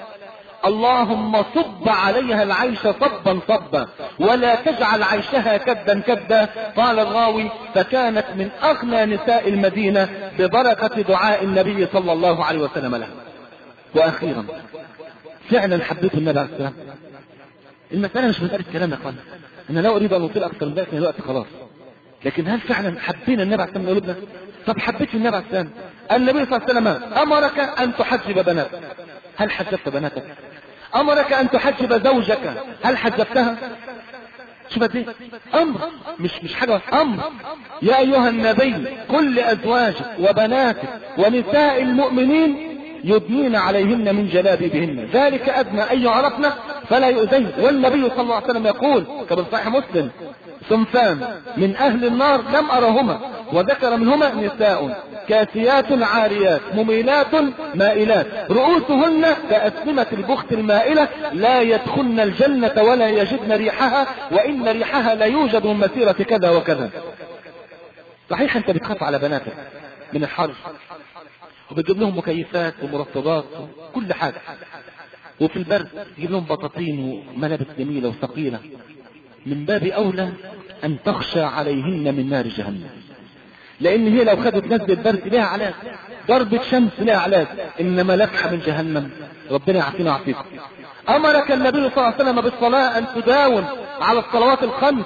اللهم صب عليها العيش صبا صبا ولا تجعل عيشها كدا كدا. قال الراوي فكانت من أغنى نساء المدينة ببركة دعاء النبي صلى الله عليه وسلم لها. وأخيرا فعلا حبيت النبي عليه السلام. المسألة مش مسألة كلام يا اخوان، أنا لا أريد أن أطيل أكثر من ذلك الوقت خلاص، لكن هل فعلا حبينا النبي عليه السلام قلوبنا؟ طب حبيت النبي عليه السلام. النبي صلى الله عليه وسلم أمرك أن تحجب بناتك، هل حجبت بناتك؟ أمرك أن تحجب زوجك، هل حجبتها؟ شوف دي أمر مش حاجة، أمر. يا أيها النبي قل لأزواجك وبناتك ونساء المؤمنين يدنين عليهن من جلابيبهن ذلك أدنى أن يعرفن فلا يؤذين. والنبي صلى الله عليه وسلم يقول كما في صحيح مسلم صنفان من أهل النار لم أرهما، وذكر منهما نساء كاسيات عاريات مميلات مائلات رؤوسهن كأسنمة البخت المائلة لا يدخلن الجنة ولا يجدن ريحها وإن ريحها لا يوجد من مسيرة كذا وكذا. صحيح أنت بتخاف على بناتك من الحر وبتجيب لهم مكيفات ومرطبات وكل حاجة، وفي البرد تجيب لهم بطاطين وملابس جميلة وثقيلة، من باب أولى أن تخشى عليهن من نار جهنم، لأن هي لو خدت نزل البرد لها علاج، ضربة شمس لها علاج، إنما لفحة من جهنم ربنا يعافينا ويعافيكم. أمرك النبي صلى الله عليه وسلم بالصلاة أن تداوم على الصلوات الخمس،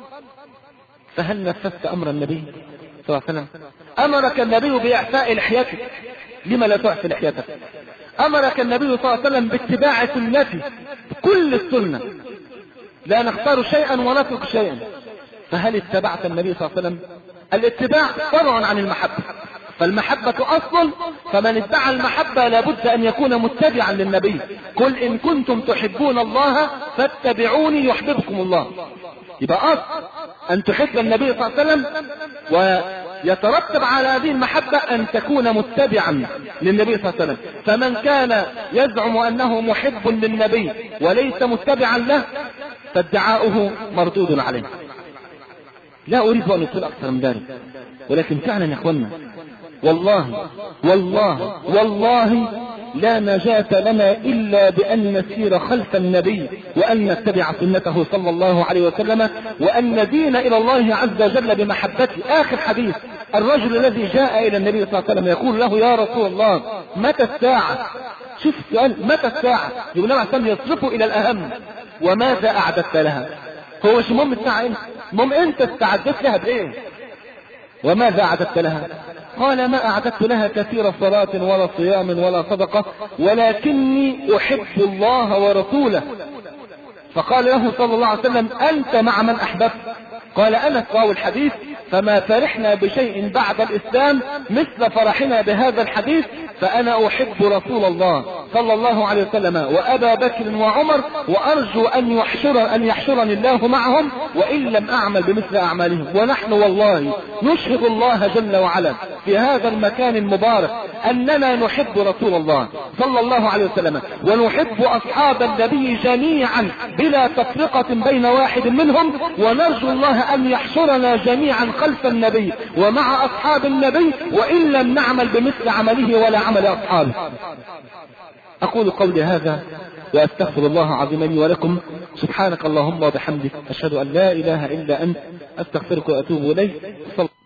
فهل نفذت أمر النبي صلى الله عليه وسلم؟ أمرك النبي بإعفاء لحيتك، لما لا تعفي لحيتك؟ أمرك النبي صلى الله عليه وسلم باتباع سنته، كل السنة لا نختار شيئا ونترك شيئا، فهل اتبعت النبي صلى الله عليه وسلم؟ الاتباع فرع عن المحبة، فالمحبة أصل، فمن ادعى المحبة لابد أن يكون متبعا للنبي. قل إن كنتم تحبون الله فاتبعوني يحببكم الله. يبقى أصل أن تحب النبي صلى الله عليه وسلم، ويترتب على هذه المحبة أن تكون متبعا للنبي صلى الله عليه وسلم. فمن كان يزعم أنه محب للنبي وليس متبعا له فادعاؤه مردود عليه. لا أريد أن أطول أكثر من ذلك، ولكن فعلا يا أخوانا والله والله والله لا نجاة لنا إلا بأن نسير خلف النبي، وأن نتبع سنته صلى الله عليه وسلم، وأن ندين إلى الله عز وجل بمحبته. آخر حديث، الرجل الذي جاء إلى النبي صلى الله عليه وسلم يقول له يا رسول الله متى الساعة؟ شوف السؤال، متى الساعة؟ يقول النبي صلى الله عليه وسلم يصرفه إلى الأهم، وماذا أعددت لها؟ هو مش مهم الساعة انت، مهم انت استعدت لها بإيه؟ وماذا أعددت لها؟ قال ما أعددت لها كثير صلاة ولا صيام ولا صدقة، ولكني أحب الله ورسوله. فقال له صلى الله عليه وسلم أنت مع من أحببت؟ قال أنس راوي الحديث فما فرحنا بشيء بعد الإسلام مثل فرحنا بهذا الحديث، فأنا أحب رسول الله صلى الله عليه وسلم وأبا بكر وعمر، وأرجو أن يحشرني الله معهم وإن لم أعمل بمثل أعمالهم. ونحن والله نشهد الله جل وعلا في هذا المكان المبارك أننا نحب رسول الله صلى الله عليه وسلم، ونحب أصحاب النبي جميعا بلا تفرقة بين واحد منهم، ونرجو الله أن يحشرنا جميعا خلف النبي ومع أصحاب النبي وإن لم نعمل بمثل عمله ولا عمل أصحابه. أقول قولي هذا وأستغفر الله عظيم لي ولكم. سبحانك اللهم وبحمدك، أشهد أن لا إله إلا أنت، أستغفرك وأتوب إليك.